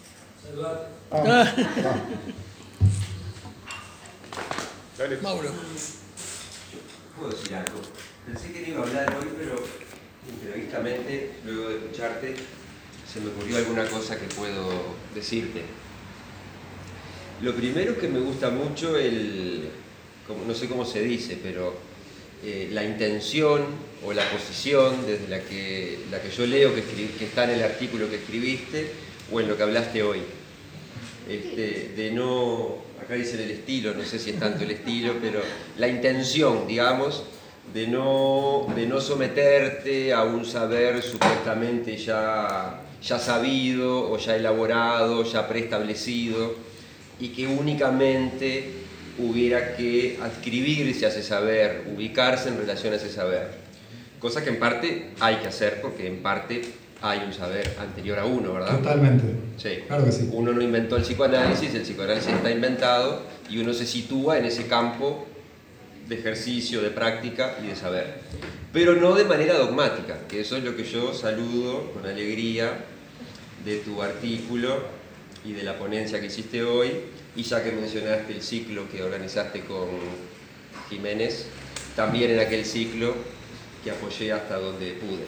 Dale. Mauro. ¿Puedo decir algo? Pensé que no iba a hablar hoy, pero imprevistamente, luego de escucharte, se me ocurrió alguna cosa que puedo decirte. Lo primero es que me gusta mucho no sé cómo se dice, pero la intención o la posición desde la que yo leo que está en el artículo que escribiste o en lo que hablaste hoy. De no, acá dicen el estilo, no sé si es tanto el estilo, pero la intención, digamos, de no someterte a un saber supuestamente ya sabido o ya elaborado, ya preestablecido, y que únicamente hubiera que adscribirse a ese saber, ubicarse en relación a ese saber. Cosa que en parte hay que hacer porque en parte hay un saber anterior a uno, ¿verdad? Totalmente. Sí. Claro que sí. Uno no inventó el psicoanálisis está inventado y uno se sitúa en ese campo de ejercicio, de práctica y de saber. Pero no de manera dogmática, que eso es lo que yo saludo con alegría de tu artículo y de la ponencia que hiciste hoy, y ya que mencionaste el ciclo que organizaste con Jiménez, también en aquel ciclo que apoyé hasta donde pude.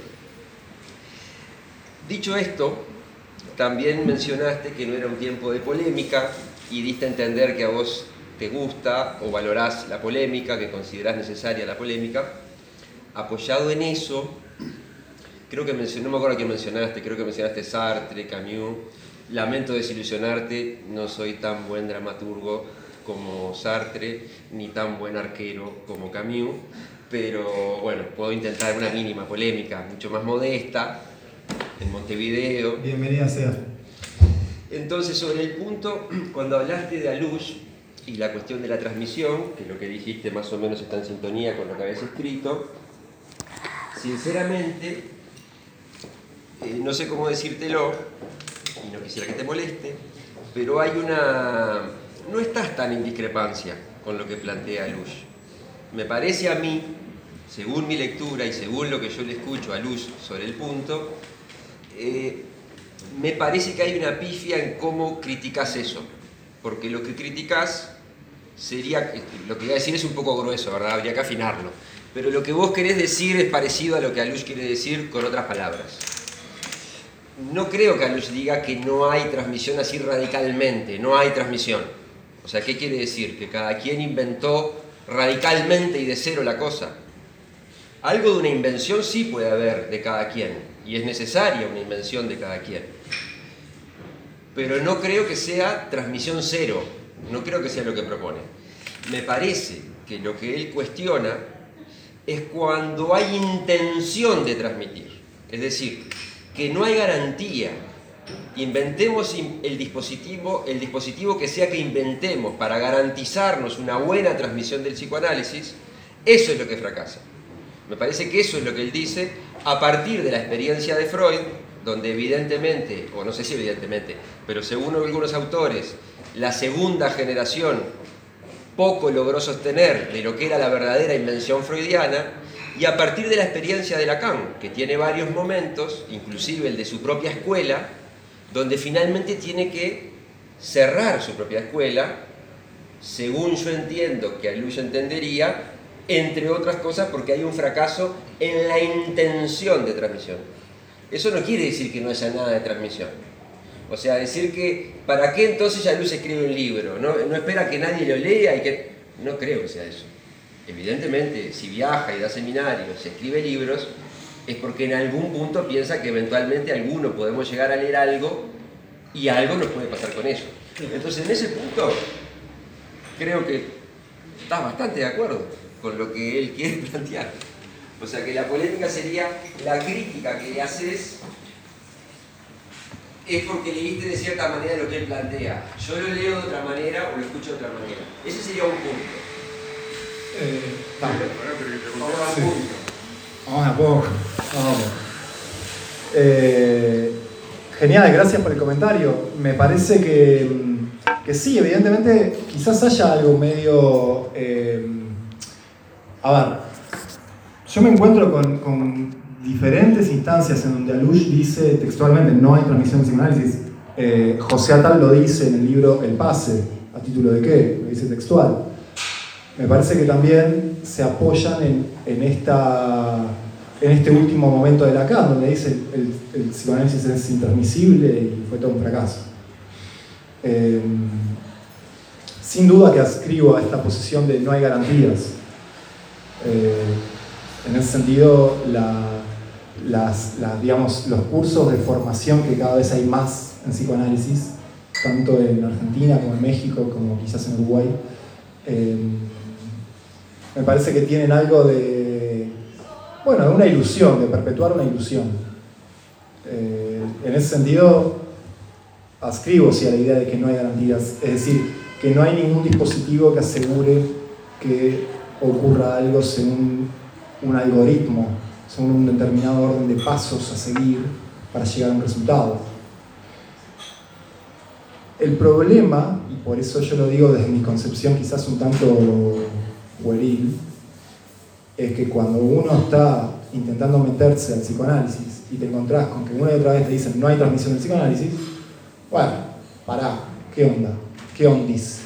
Dicho esto, también mencionaste que no era un tiempo de polémica y diste a entender que a vos te gusta o valorás la polémica, que considerás necesaria la polémica. Apoyado en eso, creo que no me acuerdo quién mencionaste, creo que mencionaste Sartre, Camus. Lamento desilusionarte, no soy tan buen dramaturgo como Sartre, ni tan buen arquero como Camus, pero bueno, puedo intentar una mínima polémica, mucho más modesta, en Montevideo. Bienvenida sea. Entonces, sobre el punto, cuando hablaste de Alush y la cuestión de la transmisión, que lo que dijiste más o menos está en sintonía con lo que habías escrito, sinceramente, no sé cómo decírtelo, y no quisiera que te moleste, pero no estás tan en discrepancia con lo que plantea Alush. Me parece a mí, según mi lectura y según lo que yo le escucho a Alush sobre el punto, me parece que hay una pifia en cómo criticas eso, porque lo que criticas sería, lo que voy a decir es un poco grueso, ¿verdad? Habría que afinarlo, pero lo que vos querés decir es parecido a lo que Alush quiere decir con otras palabras. No creo que Alush diga que no hay transmisión así radicalmente, no hay transmisión. O sea, ¿qué quiere decir? Que cada quien inventó radicalmente y de cero la cosa. Algo de una invención sí puede haber de cada quien, y es necesaria una invención de cada quien. Pero no creo que sea transmisión cero, no creo que sea lo que propone. Me parece que lo que él cuestiona es cuando hay intención de transmitir, es decir, que no hay garantía. Inventemos el dispositivo que sea que inventemos para garantizarnos una buena transmisión del psicoanálisis, eso es lo que fracasa. Me parece que eso es lo que él dice a partir de la experiencia de Freud, donde evidentemente, o no sé si evidentemente, pero según algunos autores, la segunda generación poco logró sostener de lo que era la verdadera invención freudiana, y a partir de la experiencia de Lacan, que tiene varios momentos, inclusive el de su propia escuela, donde finalmente tiene que cerrar su propia escuela, según yo entiendo que Alush entendería, entre otras cosas porque hay un fracaso en la intención de transmisión. Eso no quiere decir que no haya nada de transmisión. O sea, decir que, ¿para qué entonces Yaluz escribe un libro? No espera que nadie lo lea y que... No creo que sea eso. Evidentemente, si viaja y da seminarios, escribe libros, es porque en algún punto piensa que eventualmente alguno podemos llegar a leer algo y algo nos puede pasar con eso. Entonces, en ese punto, creo que estás bastante de acuerdo con lo que él quiere plantear. O sea, que la polémica sería la crítica que le haces es porque leíste de cierta manera lo que él plantea. Yo lo leo de otra manera o lo escucho de otra manera. Ese sería un punto. Vamos a un punto. Vamos a poco. Vamos. Genial, gracias por el comentario. Me parece que sí, evidentemente, quizás haya algo medio... a ver, yo me encuentro con diferentes instancias en donde Alush dice textualmente no hay transmisión de psicoanálisis. José Attal lo dice en el libro El Pase, ¿a título de qué? Lo dice textual. Me parece que también se apoyan en este último momento de Lacan, donde dice el psicoanálisis es intransmisible y fue todo un fracaso. Sin duda que adscribo a esta posición de no hay garantías. En ese sentido, digamos, los cursos de formación que cada vez hay más en psicoanálisis, tanto en Argentina como en México, como quizás en Uruguay, me parece que tienen algo de una ilusión, de perpetuar una ilusión. En ese sentido, adscribo sí a la idea de que no hay garantías, es decir, que no hay ningún dispositivo que asegure que ocurra algo según un algoritmo, según un determinado orden de pasos a seguir para llegar a un resultado. El problema, y por eso yo lo digo desde mi concepción quizás un tanto pueril, es que cuando uno está intentando meterse al psicoanálisis y te encontrás con que una y otra vez te dicen no hay transmisión del psicoanálisis, bueno, pará, ¿qué onda? ¿Qué ondis?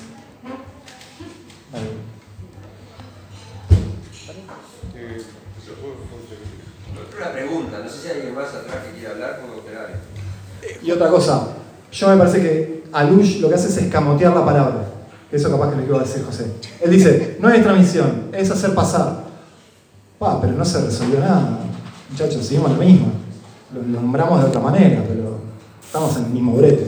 Una pregunta, no sé si hay alguien más atrás que quiera hablar, puedo esperar. Y otra cosa, yo me parece que Alush lo que hace es escamotear la palabra. Eso capaz que le iba a decir José. Él dice, no hay transmisión, es hacer pasar. Pero no se resolvió nada. Muchachos, seguimos lo mismo. Lo nombramos de otra manera, pero estamos en el mismo brete.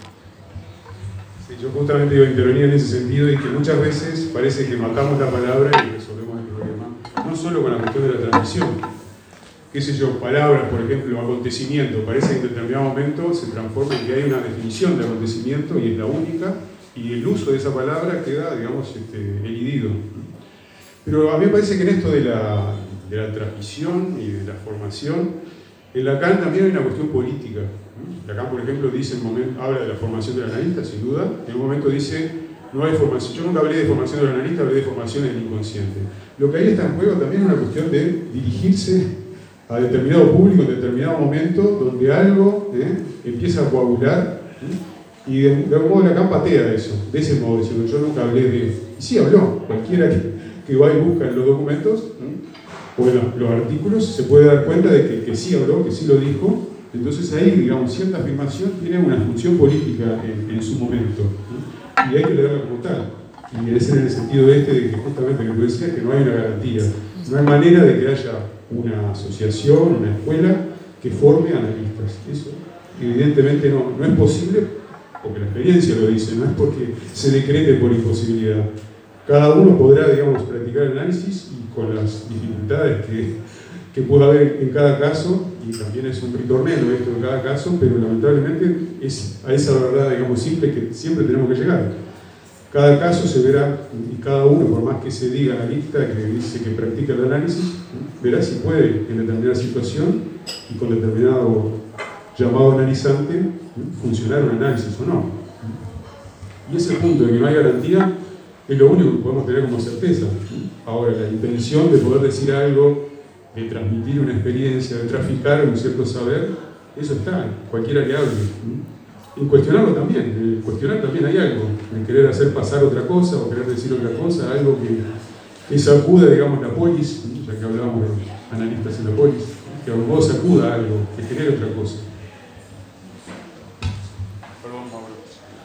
Sí, yo justamente iba a intervenir en ese sentido y que muchas veces parece que matamos la palabra y resolvemos el problema. No solo con la cuestión de la transmisión. Qué sé yo, palabras, por ejemplo, acontecimiento, parece que en determinado momento se transforma en que hay una definición de acontecimiento y es la única, y el uso de esa palabra queda, digamos, elidido. Pero a mí me parece que en esto de la transmisión y de la formación, en Lacan también hay una cuestión política. Lacan, por ejemplo, dice habla de la formación del analista, sin duda, en un momento dice, no hay formación, yo nunca hablé de formación del analista, hablé de formación en el inconsciente. Lo que ahí está en juego también es una cuestión de dirigirse a determinado público en determinado momento donde algo empieza a coagular y de algún modo Lacan patea eso, de ese modo, diciendo yo nunca hablé de... Y sí habló, cualquiera que va y busca en los documentos o en los artículos se puede dar cuenta de que sí habló, que sí lo dijo, entonces ahí, digamos, cierta afirmación tiene una función política en su momento, y hay que leerla como tal. Y es en el sentido de que justamente que tú decías que no hay una garantía, no hay manera de que haya una asociación, una escuela que forme analistas. Eso evidentemente no es posible, porque la experiencia lo dice, no es porque se decrete por imposibilidad. Cada uno podrá, digamos, practicar el análisis y con las dificultades que pueda haber en cada caso, y también es un ritornelo esto en cada caso, pero lamentablemente es a esa verdad, digamos, simple que siempre tenemos que llegar. Cada caso se verá, y cada uno, por más que se diga analista, que dice que practica el análisis, verá si puede en determinada situación y con determinado llamado analizante funcionar un análisis o no. Y ese punto de que no hay garantía es lo único que podemos tener como certeza. Ahora, la intención de poder decir algo, de transmitir una experiencia, de traficar un cierto saber, eso está, cualquiera que hable. Y cuestionarlo también, cuestionar también hay algo, en querer hacer pasar otra cosa o querer decir otra cosa, algo que sacuda, digamos, la polis, ya que hablábamos de analistas en la polis, que vos sacuda algo, que genere otra cosa. Perdón, Mauro.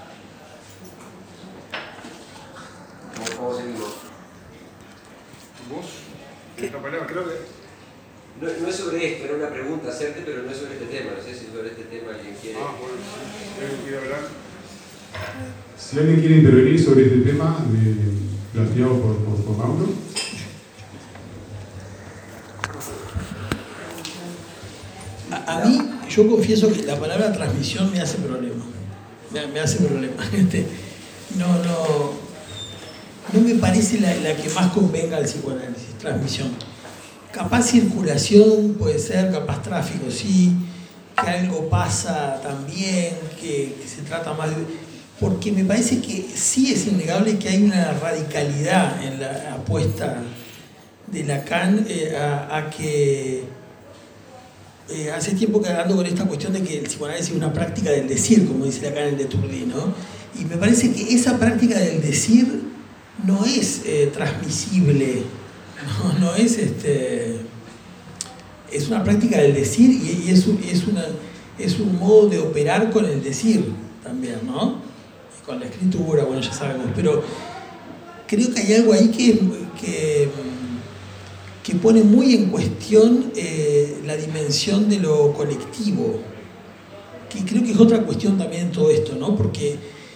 ¿Cómo seguimos? ¿Vos? ¿Esta palabra? Creo que... No es sobre esto, era una pregunta hacerte, pero no es sobre este tema. No sé si sobre este tema alguien quiere. Bueno, si alguien quiere hablar. Si alguien quiere intervenir sobre este tema planteado por Mauro. A mí, yo confieso que la palabra transmisión me hace problema. Me hace problema. No me parece la que más convenga al psicoanálisis, transmisión. Capaz circulación puede ser, capaz tráfico sí, que algo pasa también, que se trata más de... Porque me parece que sí es innegable que hay una radicalidad en la apuesta de Lacan a que... hace tiempo que ando con esta cuestión de que el psicoanálisis es una práctica del decir, como dice Lacan en el de Tourdi, ¿no? Y me parece que esa práctica del decir no es transmisible, no es es una práctica del decir y es un modo de operar con el decir también, ¿no? Y con la escritura, bueno, ya sabemos, pero creo que hay algo ahí que pone muy en cuestión la dimensión de lo colectivo, que creo que es otra cuestión también en todo esto, ¿no? Porque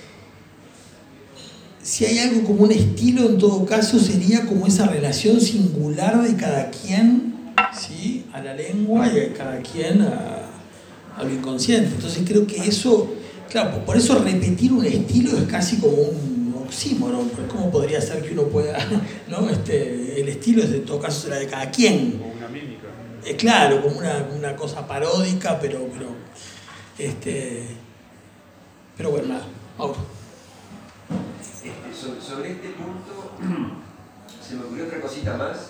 si hay algo como un estilo, en todo caso, sería como esa relación singular de cada quien, ¿sí?, a la lengua y de cada quien a lo inconsciente. Entonces creo que eso, claro, por eso repetir un estilo es casi como un oxímoron, porque ¿cómo podría ser que uno pueda, ¿no? El estilo es, en todo caso, será de cada quien. Como una mímica. Claro, como una cosa paródica, pero bueno, nada, Mauro. Sobre este punto, se me ocurrió otra cosita más.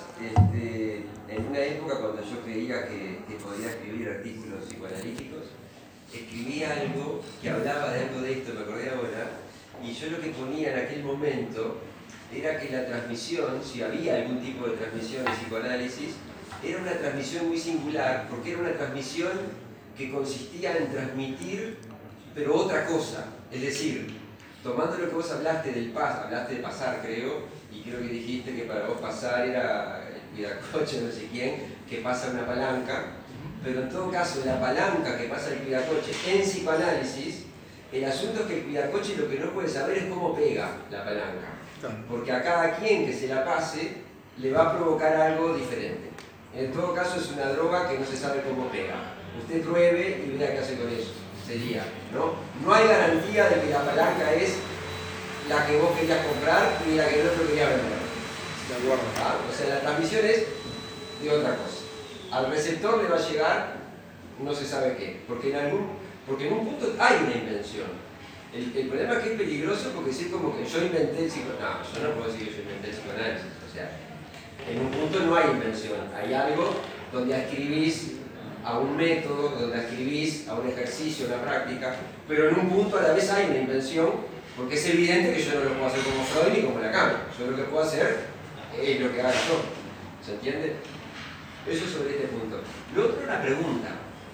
En una época cuando yo creía que podía escribir artículos psicoanalíticos, escribía algo que hablaba de algo de esto, me acordé ahora, y yo lo que ponía en aquel momento era que la transmisión, si había algún tipo de transmisión en psicoanálisis, era una transmisión muy singular, porque era una transmisión que consistía en transmitir, pero otra cosa, es decir, tomando lo que vos hablaste hablaste de pasar, creo, y creo que dijiste que para vos pasar era el cuidacoche, no sé quién, que pasa una palanca, pero en todo caso, la palanca que pasa el cuidacoche en psicoanálisis, el asunto es que el cuidacoche lo que no puede saber es cómo pega la palanca, porque a cada quien que se la pase le va a provocar algo diferente. En todo caso, es una droga que no se sabe cómo pega. Usted pruebe y vea qué hace con eso. Sería, ¿no? No hay garantía de que la palanca es la que vos querías comprar ni la que el otro quería vender. De acuerdo. ¿Ah? O sea, la transmisión es de otra cosa. Al receptor le va a llegar no se sabe qué, porque en un punto hay una invención. El problema es que es peligroso porque es como que yo inventé el psicoanálisis. No, yo no puedo decir que yo inventé el psicoanálisis. O sea, en un punto no hay invención. Hay algo donde escribís a un método, donde escribís a un ejercicio, a una práctica, pero en un punto a la vez hay una invención, porque es evidente que yo no lo puedo hacer como Freud ni como Lacan. Yo lo que puedo hacer es lo que haga yo. ¿Se entiende? Eso sobre este punto. Lo otro es una pregunta.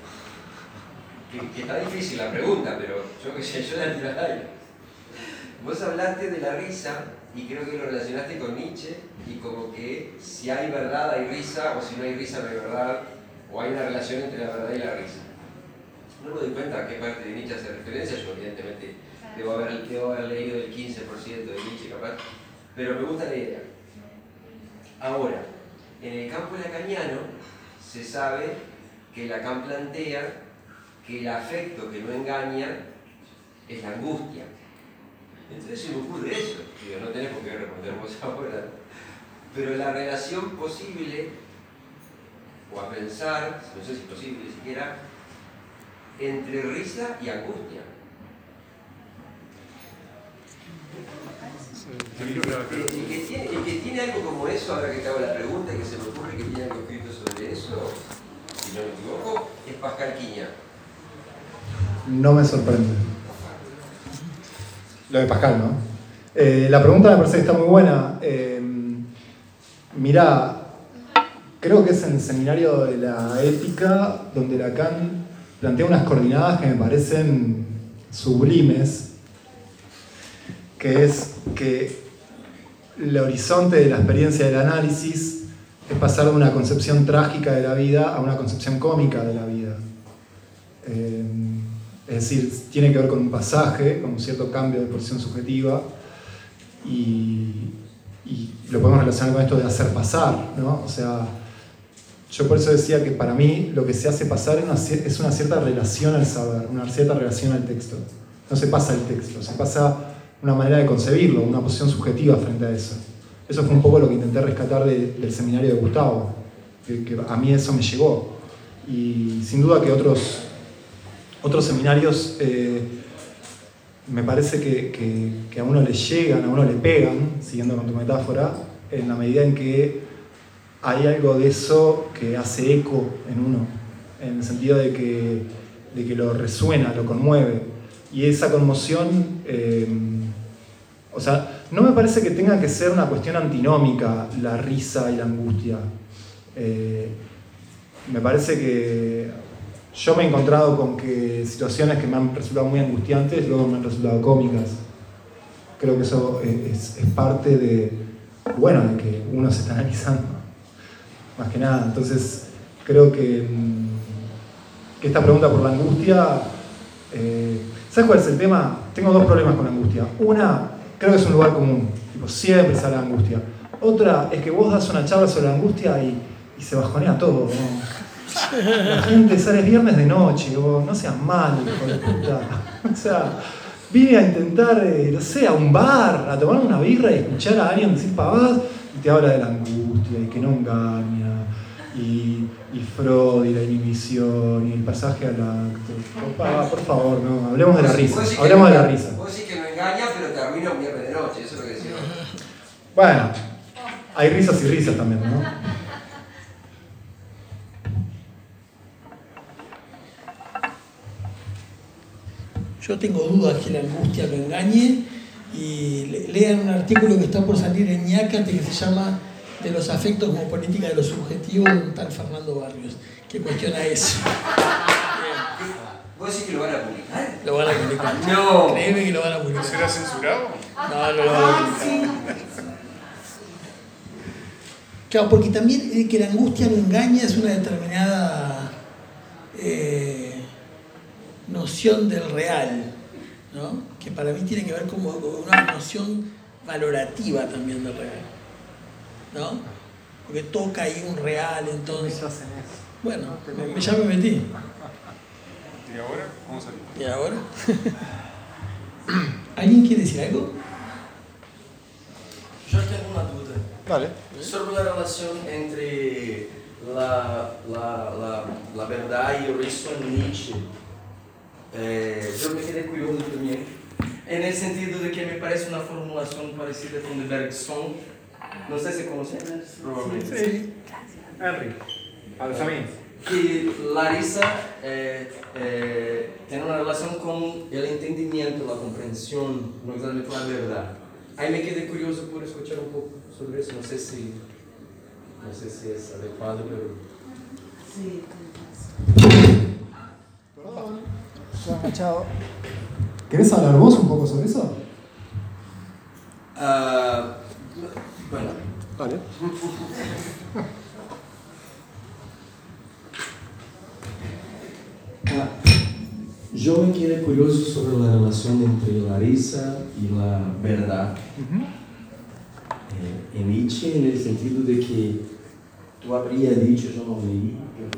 Que está difícil la pregunta, pero yo que sé, yo la tiro al aire. Vos hablaste de la risa, y creo que lo relacionaste con Nietzsche, y como que si hay verdad hay risa, o si no hay risa no hay verdad, o hay una relación entre la verdad y la risa. No me doy cuenta a qué parte de Nietzsche hace referencia, yo evidentemente debo haber leído el 15% de Nietzsche capaz, pero me gusta la idea. Ahora, en el campo lacaniano se sabe que Lacan plantea que el afecto que no engaña es la angustia. Entonces se me ocurre eso, digo, no tenés por qué responder vos ahora, pero la relación posible, o a pensar, no sé si es posible siquiera, entre risa y angustia. Y que tiene algo como eso, ahora que te hago la pregunta y que se me ocurre que tiene algo escrito sobre eso, si no me equivoco, es Pascal Quignard. No me sorprende. Lo de Pascal, ¿no? La pregunta me parece que está muy buena. Mira, creo que es en el seminario de la ética donde Lacan plantea unas coordenadas que me parecen sublimes, que es que el horizonte de la experiencia del análisis es pasar de una concepción trágica de la vida a una concepción cómica de la vida. Es decir, tiene que ver con un pasaje, con un cierto cambio de posición subjetiva, y lo podemos relacionar con esto de hacer pasar, ¿no? O sea, yo por eso decía que para mí lo que se hace pasar es una cierta relación al saber, una cierta relación al texto. No se pasa el texto, se pasa una manera de concebirlo, una posición subjetiva frente a eso. Eso fue un poco lo que intenté rescatar del seminario de Gustavo, que a mí eso me llegó. Y sin duda que otros seminarios me parece que a uno le llegan, a uno le pegan, siguiendo con tu metáfora, en la medida en que hay algo de eso que hace eco en uno, en el sentido de que lo resuena, lo conmueve. Y esa conmoción, o sea, no me parece que tenga que ser una cuestión antinómica la risa y la angustia. Me parece que yo me he encontrado con que situaciones que me han resultado muy angustiantes luego me han resultado cómicas. Creo que eso es parte de que uno se está analizando, más que nada. Entonces, creo que esta pregunta por la angustia, ¿sabes cuál es el tema? Tengo dos problemas con la angustia. Una, creo que es un lugar común, tipo, siempre sale la angustia. Otra es que vos das una charla sobre la angustia y se bajonea todo, ¿no? La gente sale viernes de noche, vos, no seas malo, hijo de puta. O sea, vine a intentar, no sé, a un bar, a tomar una birra y escuchar a alguien decir pavadas y te habla de la angustia y que no engaña, y Freud y la inhibición y el pasaje al acto. Por favor, no, hablemos de la risa. Hablemos de la risa. Vos decís que no engaña, pero te arruina un viernes de noche, eso es lo que decía. Bueno, hay risas y risas también, ¿no? Yo tengo dudas que la angustia lo engañe, y lean un artículo que está por salir en Ñácate que se llama De los afectos como política de lo subjetivo, de un tal Fernando Barrios, que cuestiona eso. ¿Vos decís que lo van a publicar? Lo van a publicar. No. Créeme que lo van a publicar. ¿Será censurado? No lo van a publicar. Claro, porque también que la angustia no engaña es una determinada noción del real, ¿no? Que para mí tiene que ver como una noción valorativa también del real, ¿no? Porque toca ahí un real, entonces... Bueno, ya me metí. ¿Y ahora? ¿Cómo salimos? ¿Y ahora? ¿Alguien quiere decir algo? Yo tengo una duda. Vale. Sobre la relación entre la verdad y el resto en Nietzsche. Yo me quedé curioso también, en el sentido de que me parece una formulación parecida con de Bergson. No sé si conocen, probablemente. Sí. Henry, a los amigos. Que Larissa tiene una relación con el entendimiento, la comprensión, no exactamente la verdad. Ahí me quedé curioso por escuchar un poco sobre eso. No sé si es adecuado, pero... Sí. Chao. ¿Querés hablar vos un poco sobre eso? Bueno. Vale. Yo me quedé curioso sobre la relación entre la risa y la verdad. En Nietzsche, en el sentido de que tú habrías dicho, yo no leí,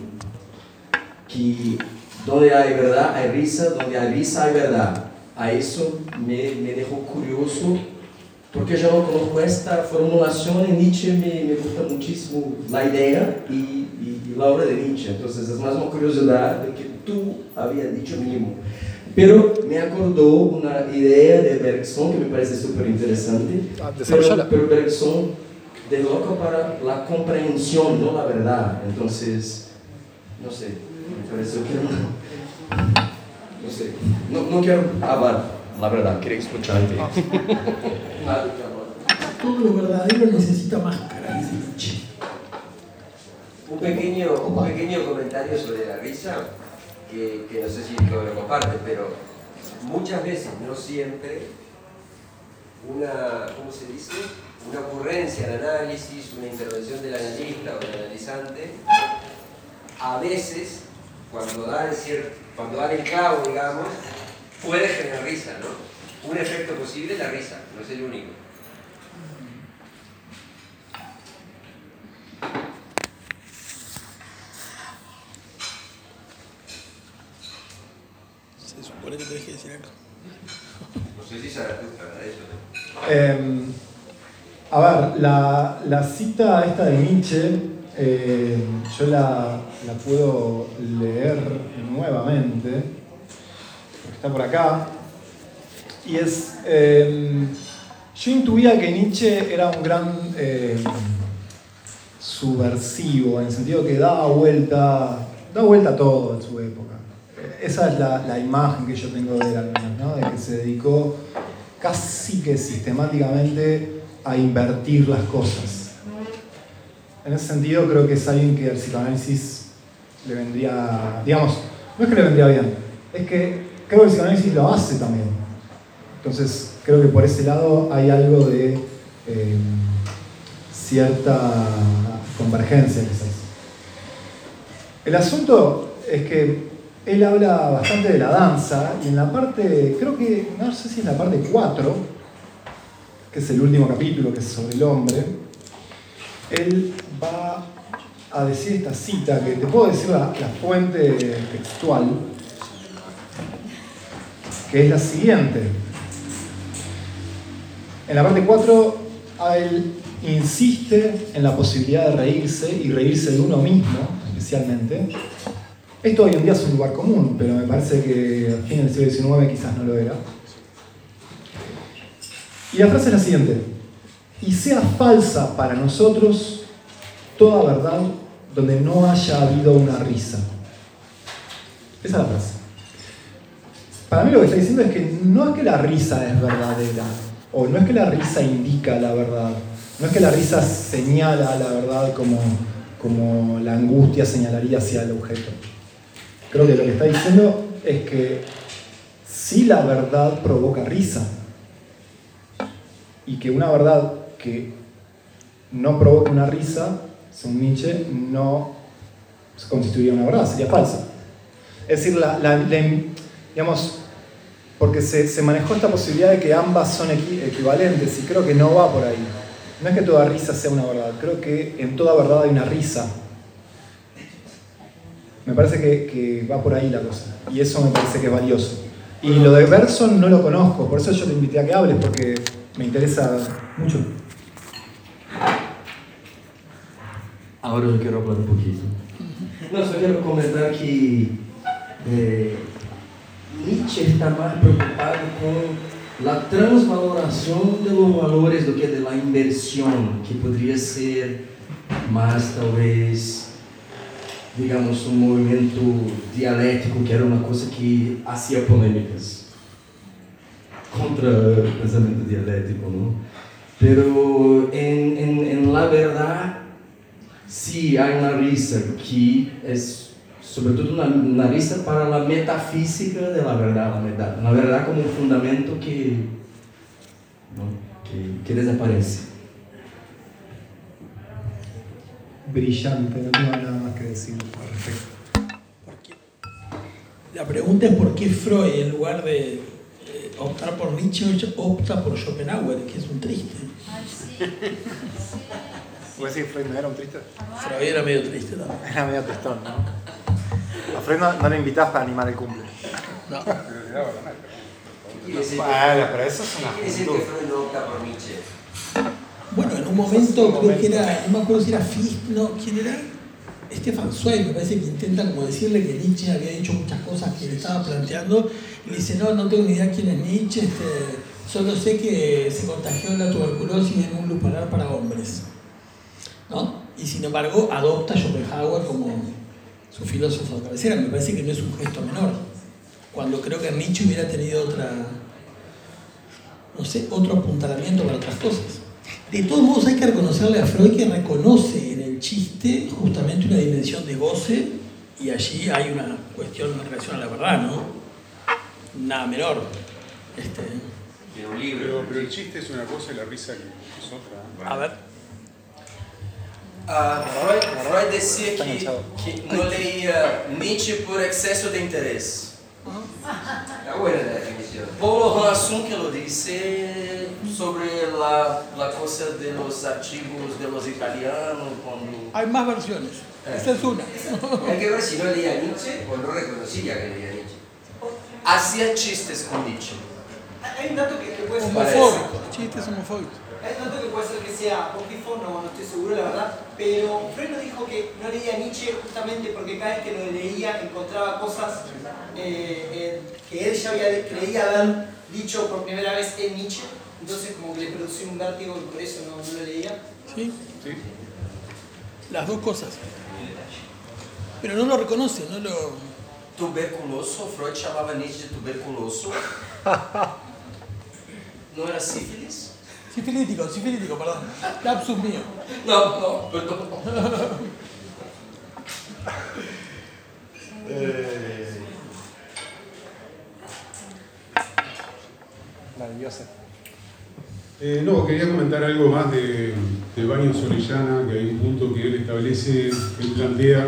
que donde hay verdad hay risa, donde hay risa hay verdad. A eso me dejó curioso, porque yo no conozco esta formulación. En Nietzsche me gusta muchísimo la idea y la obra de Nietzsche, entonces es más una curiosidad de que tú habías dicho mismo. Pero me acordó una idea de Bergson que me parece súper interesante, pero Bergson desloca para la comprensión, no la verdad. Entonces, no sé, me pareció que no sé, no quiero hablar la verdad, quería escucharte. todo lo verdadero necesita máscara, dice Nietzsche. Un pequeño comentario sobre la risa, que no sé si todos lo comparten, pero muchas veces, no siempre, ¿cómo se dice? Una ocurrencia al análisis, una intervención del analista o del analizante, a veces, cuando da el clavo, digamos, puede generar risa, ¿no? Un efecto posible es la risa, no es el único. Se supone que tenés que decir algo. No sé si Zaratustra, ¿verdad? Eso. A ver, la cita esta de Nietzsche, yo la puedo leer nuevamente, porque está por acá, y es, yo intuía que Nietzsche era un gran subversivo, en el sentido que daba vuelta a todo en su época. Esa es la imagen que yo tengo de él, al menos, ¿no? De que se dedicó casi que sistemáticamente a invertir las cosas. En ese sentido creo que es alguien que al psicoanálisis le vendría, digamos, no es que le vendría bien, es que creo que el psicoanálisis lo hace también. Entonces creo que por ese lado hay algo de cierta convergencia quizás. El asunto es que él habla bastante de la danza y en la parte, creo que, no sé si es la parte 4, que es el último capítulo, que es sobre el hombre, él va a decir esta cita, que te puedo decir la fuente textual, que es la siguiente. En la parte 4, él insiste en la posibilidad de reírse y reírse de uno mismo, especialmente. Esto hoy en día es un lugar común, pero me parece que a fines del siglo XIX quizás no lo era. Y la frase es la siguiente: y sea falsa para nosotros toda verdad donde no haya habido una risa. Esa es la frase. Para mí lo que está diciendo es que no es que la risa es verdadera, o no es que la risa indica la verdad, no es que la risa señala la verdad como la angustia señalaría hacia el objeto. Creo que lo que está diciendo es que sí, la verdad provoca risa, y que una verdad que no provoca una risa, según Nietzsche, no se constituiría una verdad, sería falsa. Es decir, digamos, porque se manejó esta posibilidad de que ambas son equivalentes, y creo que no va por ahí. No es que toda risa sea una verdad, creo que en toda verdad hay una risa. Me parece que va por ahí la cosa, y eso me parece que es valioso. Y lo de Bergson no lo conozco, por eso yo te invité a que hables, porque me interesa mucho. Ahora yo quiero hablar un poquito. No, solo quiero comentar que Nietzsche está más preocupado con la transvaloración de los valores do que de la inversión, que podría ser más tal vez, digamos, un movimiento dialéctico, que era una cosa que hacía polémicas contra el pensamiento dialéctico, ¿no? Pero en la verdad sí hay una risa que es sobre todo una risa para la metafísica de la verdad como un fundamento que desaparece. Brillante, no tengo nada más que decir al respecto. La pregunta es por qué Freud, en lugar de optar por Nietzsche, opta por Schopenhauer, que es un triste. Ay, sí. ¿Puedes decir que Freud no era un triste? Freud era medio triste también. Era medio tristón, ¿no? A Freud no le invitás para animar el cumple. No. Bueno, pero eso es una ¿Quiere decir que Freud no opta por Nietzsche? Bueno, en un momento creo que era, no me acuerdo si era Fichte, no, ¿quién era? Stefan Zweig, me parece que intenta como decirle que Nietzsche había dicho muchas cosas que le estaba planteando, y le dice, no tengo ni idea quién es Nietzsche, solo sé que se contagió de la tuberculosis en un lupanar para hombres, ¿no? Y sin embargo adopta a Schopenhauer como su filósofo de cabecera. Me parece que no es un gesto menor, cuando creo que Nietzsche hubiera tenido otro apuntalamiento para otras cosas. De todos modos hay que reconocerle a Freud que reconoce en el chiste justamente una dimensión de goce y allí hay una cuestión en relación a la verdad, ¿no? Nada menor. En un libro. Pero el chiste es una cosa y la risa es otra. A ver. Freud decía que no leía Nietzsche por exceso de interés. Está buena la definición. Paulo Hanson que lo dice sobre la cosa de los archivos de los italianos cuando... Hay más versiones. Esa es una. Hay que ver si no leía Nietzsche o no reconocía que leía Nietzsche. Hacía chistes con Nietzsche. Hay un dato que puede ser... Homofóbico. Chistes homofóbicos. Hay un dato que puede ser que sea apócrifo, no estoy seguro la verdad, pero Freud no dijo que no leía Nietzsche justamente porque cada vez que lo leía encontraba cosas que él ya creía haber dicho por primera vez en Nietzsche, entonces como que le producía un vértigo y por eso no lo leía. Sí. Las dos cosas. Pero no lo reconoce, no lo... Tuberculoso, Freud llamaba a Nietzsche de tuberculoso. ¿No era sífilis? Sifilítico, perdón. Lapsus mío. No, perdón. No, quería comentar algo más de Baños Orellana, que hay un punto que él establece, él plantea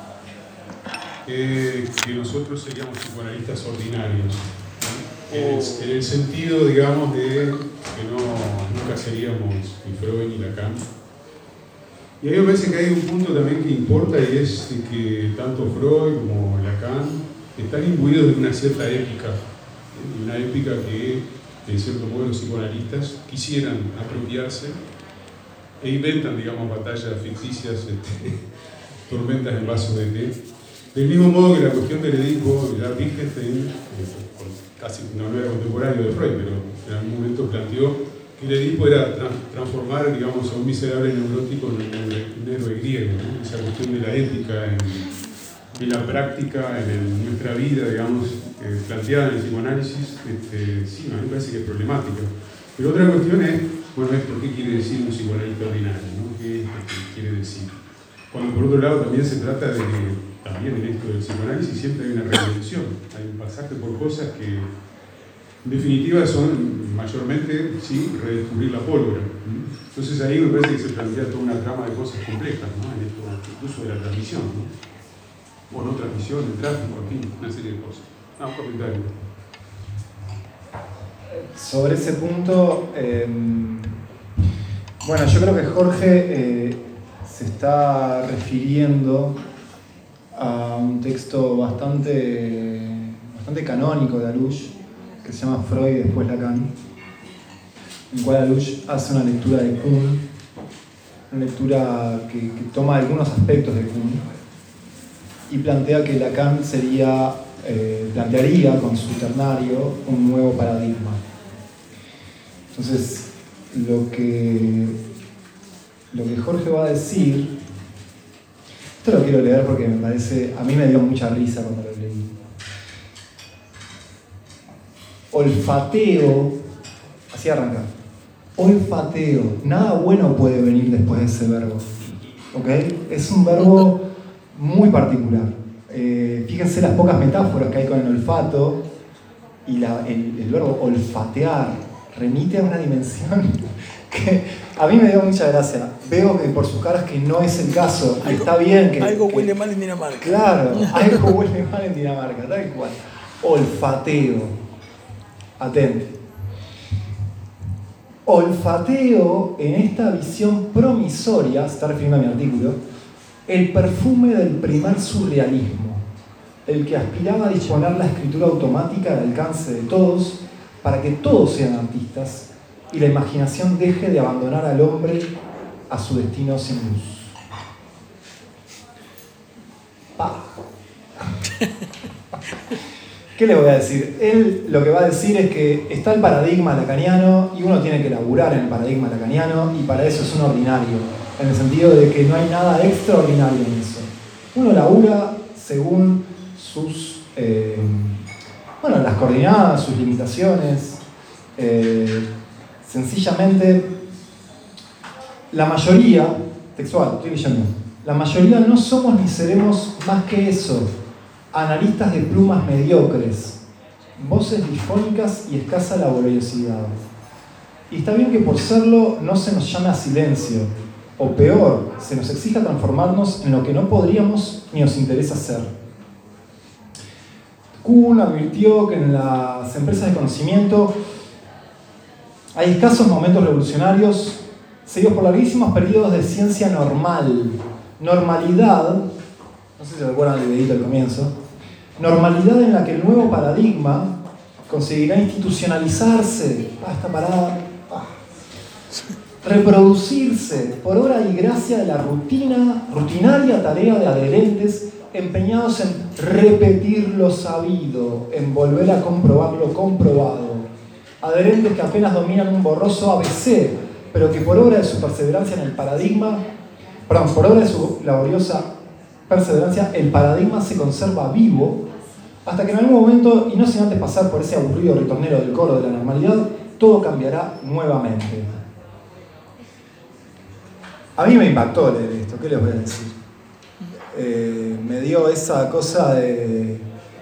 que nosotros seríamos psicoanalistas ordinarios, ¿no? En el sentido, digamos, de que nunca seríamos ni Freud ni Lacan. Y a mí me parece que hay un punto también que importa y es que tanto Freud como Lacan están imbuidos de una cierta épica, de una épica que, en cierto modo, los psicoanalistas quisieran apropiarse e inventan, digamos, batallas ficticias, tormentas en vasos de té. Del mismo modo que la cuestión del Edipo, ya Wittgenstein, casi no era contemporáneo de Freud, pero en algún momento planteó que el Edipo era transformar, digamos, a un miserable neurótico en un héroe griego, ¿no? Esa cuestión de la ética en la práctica, en nuestra vida, digamos, planteada en el psicoanálisis, sí, a mí me parece que es problemática. Pero otra cuestión es, bueno, ¿por qué quiere decir un psicoanalista ordinario? ¿No? ¿Qué es lo que quiere decir? Cuando por otro lado también se trata de que, también en esto del psicoanálisis siempre hay una redención, hay un pasaje por cosas que en definitiva son mayormente, sí, redescubrir la pólvora. Entonces ahí me parece que se plantea toda una trama de cosas complejas, ¿no? En esto, incluso de la transmisión, ¿no? O no transmisión, el tráfico, en fin, una serie de cosas. Un comentario. Sobre ese punto, bueno, yo creo que Jorge se está refiriendo a un texto bastante canónico de Alush, que se llama Freud y después Lacan, en el cual Alush hace una lectura de Kuhn, una lectura que toma algunos aspectos de Kuhn y plantea que Lacan plantearía con su ternario un nuevo paradigma. Entonces, lo que Jorge va a decir, esto lo quiero leer porque me parece, a mí me dio mucha risa cuando lo leí. Olfateo, así arranca. Olfateo, nada bueno puede venir después de ese verbo. ¿Ok? Es un verbo muy particular. Fíjense las pocas metáforas que hay con el olfato y el verbo olfatear remite a una dimensión que a mí me dio mucha gracia. Veo que por sus caras que no es el caso, y está bien que... Algo huele mal en Dinamarca. Claro, algo huele mal en Dinamarca, tal cual. Olfateo. Atente. Olfateo en esta visión promisoria, se está refiriendo a mi artículo, el perfume del primer surrealismo, el que aspiraba a disponer la escritura automática al alcance de todos para que todos sean artistas y la imaginación deje de abandonar al hombre a su destino sin luz. ¿Qué le voy a decir? Él lo que va a decir es que está el paradigma lacaniano y uno tiene que laburar en el paradigma lacaniano y para eso es un ordinario, en el sentido de que no hay nada extraordinario en eso. Uno labura según sus, las coordenadas, sus limitaciones. Sencillamente La mayoría, textual, estoy leyendo, la mayoría no somos ni seremos más que eso, analistas de plumas mediocres, voces difónicas y escasa laboriosidad. Y está bien que por serlo no se nos llame a silencio, o peor, se nos exija transformarnos en lo que no podríamos ni nos interesa ser. Kuhn advirtió que en las empresas de conocimiento hay escasos momentos revolucionarios seguidos por larguísimos periodos de ciencia normal. Normalidad, no sé si se recuerdan el videito del comienzo, normalidad en la que el nuevo paradigma conseguirá institucionalizarse, esta parada, reproducirse por obra y gracia de la rutinaria tarea de adherentes empeñados en repetir lo sabido, en volver a comprobar lo comprobado. Adherentes que apenas dominan un borroso ABC, pero que por obra de su perseverancia en el paradigma, por obra de su laboriosa perseverancia, el paradigma se conserva vivo, hasta que en algún momento, y no sin antes pasar por ese aburrido ritornero del coro de la normalidad, todo cambiará nuevamente. A mí me impactó leer esto, ¿qué les voy a decir? Me dio esa cosa de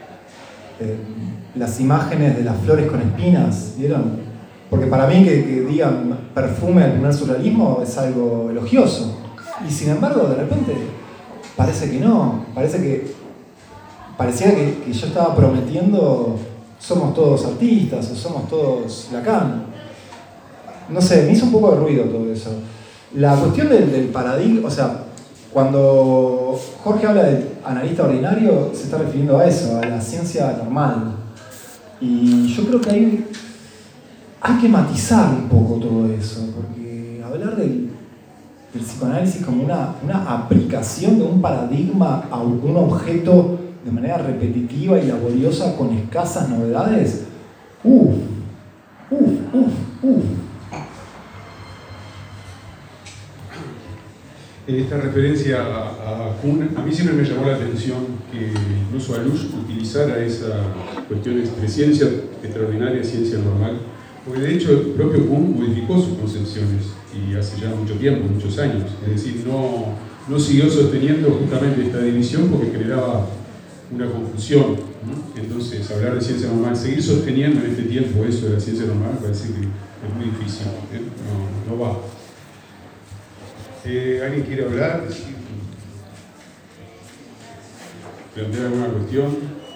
las imágenes de las flores con espinas, ¿vieron? Porque para mí que digan perfume al primer surrealismo es algo elogioso. Y sin embargo, de repente, parece que no. Parecía que yo estaba prometiendo somos todos artistas o somos todos Lacan. No sé, me hizo un poco de ruido todo eso. La cuestión del paradigma, o sea, cuando Jorge habla de analista ordinario, se está refiriendo a eso, a la ciencia normal. Y yo creo que hay que matizar un poco todo eso, porque hablar del psicoanálisis como una aplicación de un paradigma a un objeto de manera repetitiva y laboriosa con escasas novedades, En esta referencia a Kuhn, a mí siempre me llamó la atención que incluso Alush utilizara esa cuestión entre ciencia extraordinaria y ciencia normal, porque de hecho el propio Kuhn modificó sus concepciones y hace ya mucho tiempo, muchos años, es decir, no siguió sosteniendo justamente esta división porque generaba una confusión, ¿no? Entonces hablar de ciencia normal, seguir sosteniendo en este tiempo eso de la ciencia normal parece que es muy difícil, no va. ¿Alguien quiere hablar? ¿Plantear alguna cuestión?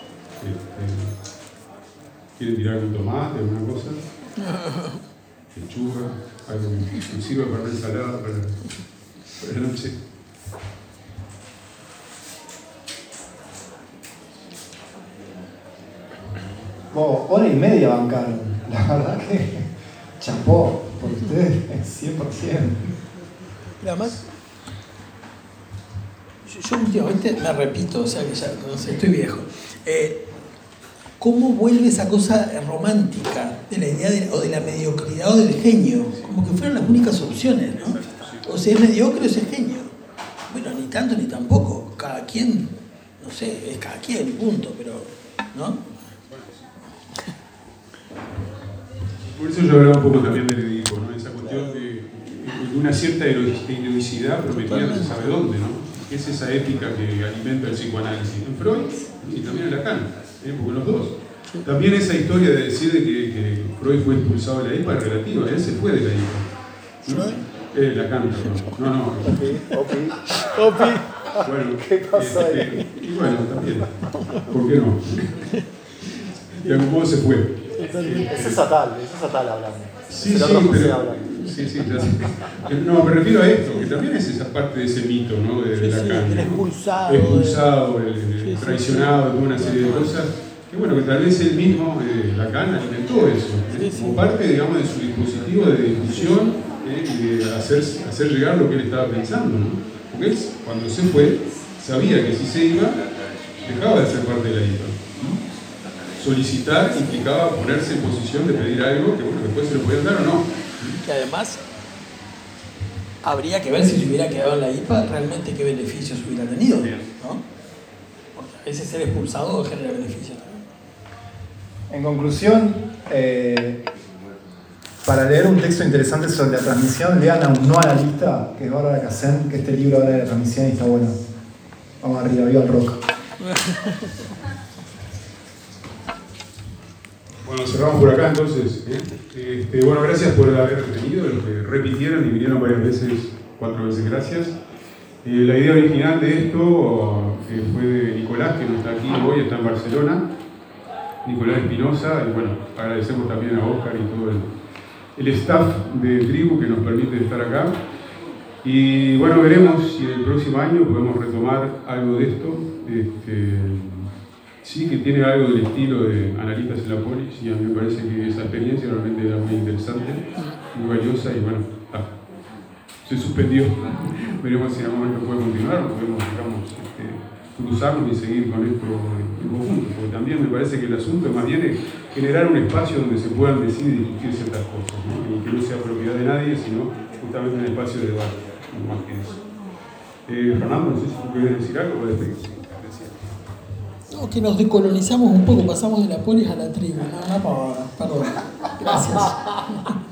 ¿Quieren tirar algún tomate, alguna cosa? Lechuga, algo que sirva para una ensalada para la noche. Hora y media bancaron. La verdad que chapó por ustedes 100%. Además, yo últimamente me repito, o sea que ya no sé, estoy viejo. ¿Cómo vuelve esa cosa romántica de la idea o de la mediocridad o del genio? Como que fueron las únicas opciones, ¿no? O sea, es mediocre o es genio. Bueno, ni tanto ni tampoco. Cada quien, no sé, es cada quien, punto, pero, ¿no? Por eso yo hablaba un poco también del Edipo, ¿no? Esa cuestión de una cierta heroicidad prometida no se sabe dónde, ¿no? Es esa ética que alimenta el psicoanálisis en Freud y también en Lacan, porque los dos. También esa historia de decir que Freud fue expulsado de la IPA es relativa, él se fue de la IPA. ¿No? Lacan, no. Opi. Bueno, ¿Qué pasa ahí? Y bueno, también. ¿Por qué no? De algún modo se fue. Ese es Atal hablando. Sí, pero... Sí, ya sé. No, me refiero a esto, que también es esa parte de ese mito, ¿no? De Lacan. El expulsado. El traicionado, toda una serie de cosas. Que bueno, que tal vez él mismo, Lacan, alimentó eso, como parte, digamos, de su dispositivo de discusión y de hacer llegar lo que él estaba pensando, ¿no? Porque él, cuando se fue, sabía que si se iba, dejaba de ser parte de la IPA. Solicitar implicaba ponerse en posición de pedir algo que, bueno, después se lo podían dar o no. Que además habría que ver si se hubiera quedado en la IPA realmente qué beneficios hubiera tenido, ¿no? Porque a veces ser expulsado genera beneficios. En conclusión, para leer un texto interesante sobre la transmisión, lean a un no analista, que es Bárbara Casén, que este libro habla de la transmisión y está bueno. Vamos arriba, viva el rock. Bueno, cerramos por acá entonces. Bueno, gracias por haber venido, los que repitieron y vinieron varias veces, 4 veces gracias. La idea original de esto fue de Nicolás, que no está aquí hoy, está en Barcelona. Nicolás Espinosa, y bueno, agradecemos también a Óscar y todo el staff de Tribu que nos permite estar acá. Y bueno, veremos si el próximo año podemos retomar algo de esto. Sí que tiene algo del estilo de Analistas en la Polis, y a mí me parece que esa experiencia realmente era muy interesante, muy valiosa, y bueno, se suspendió. Veremos si en algún momento puede continuar o podemos, digamos, cruzarnos y seguir con esto en conjunto, porque también me parece que el asunto más bien es generar un espacio donde se puedan decir y discutir ciertas cosas, ¿no? Y que no sea propiedad de nadie, sino justamente un espacio de debate, no más que eso. Fernando, no sé si tú quieres decir algo para despedirse. No, que nos decolonizamos un poco, pasamos de la polis a la tribu, nada, perdón. Gracias.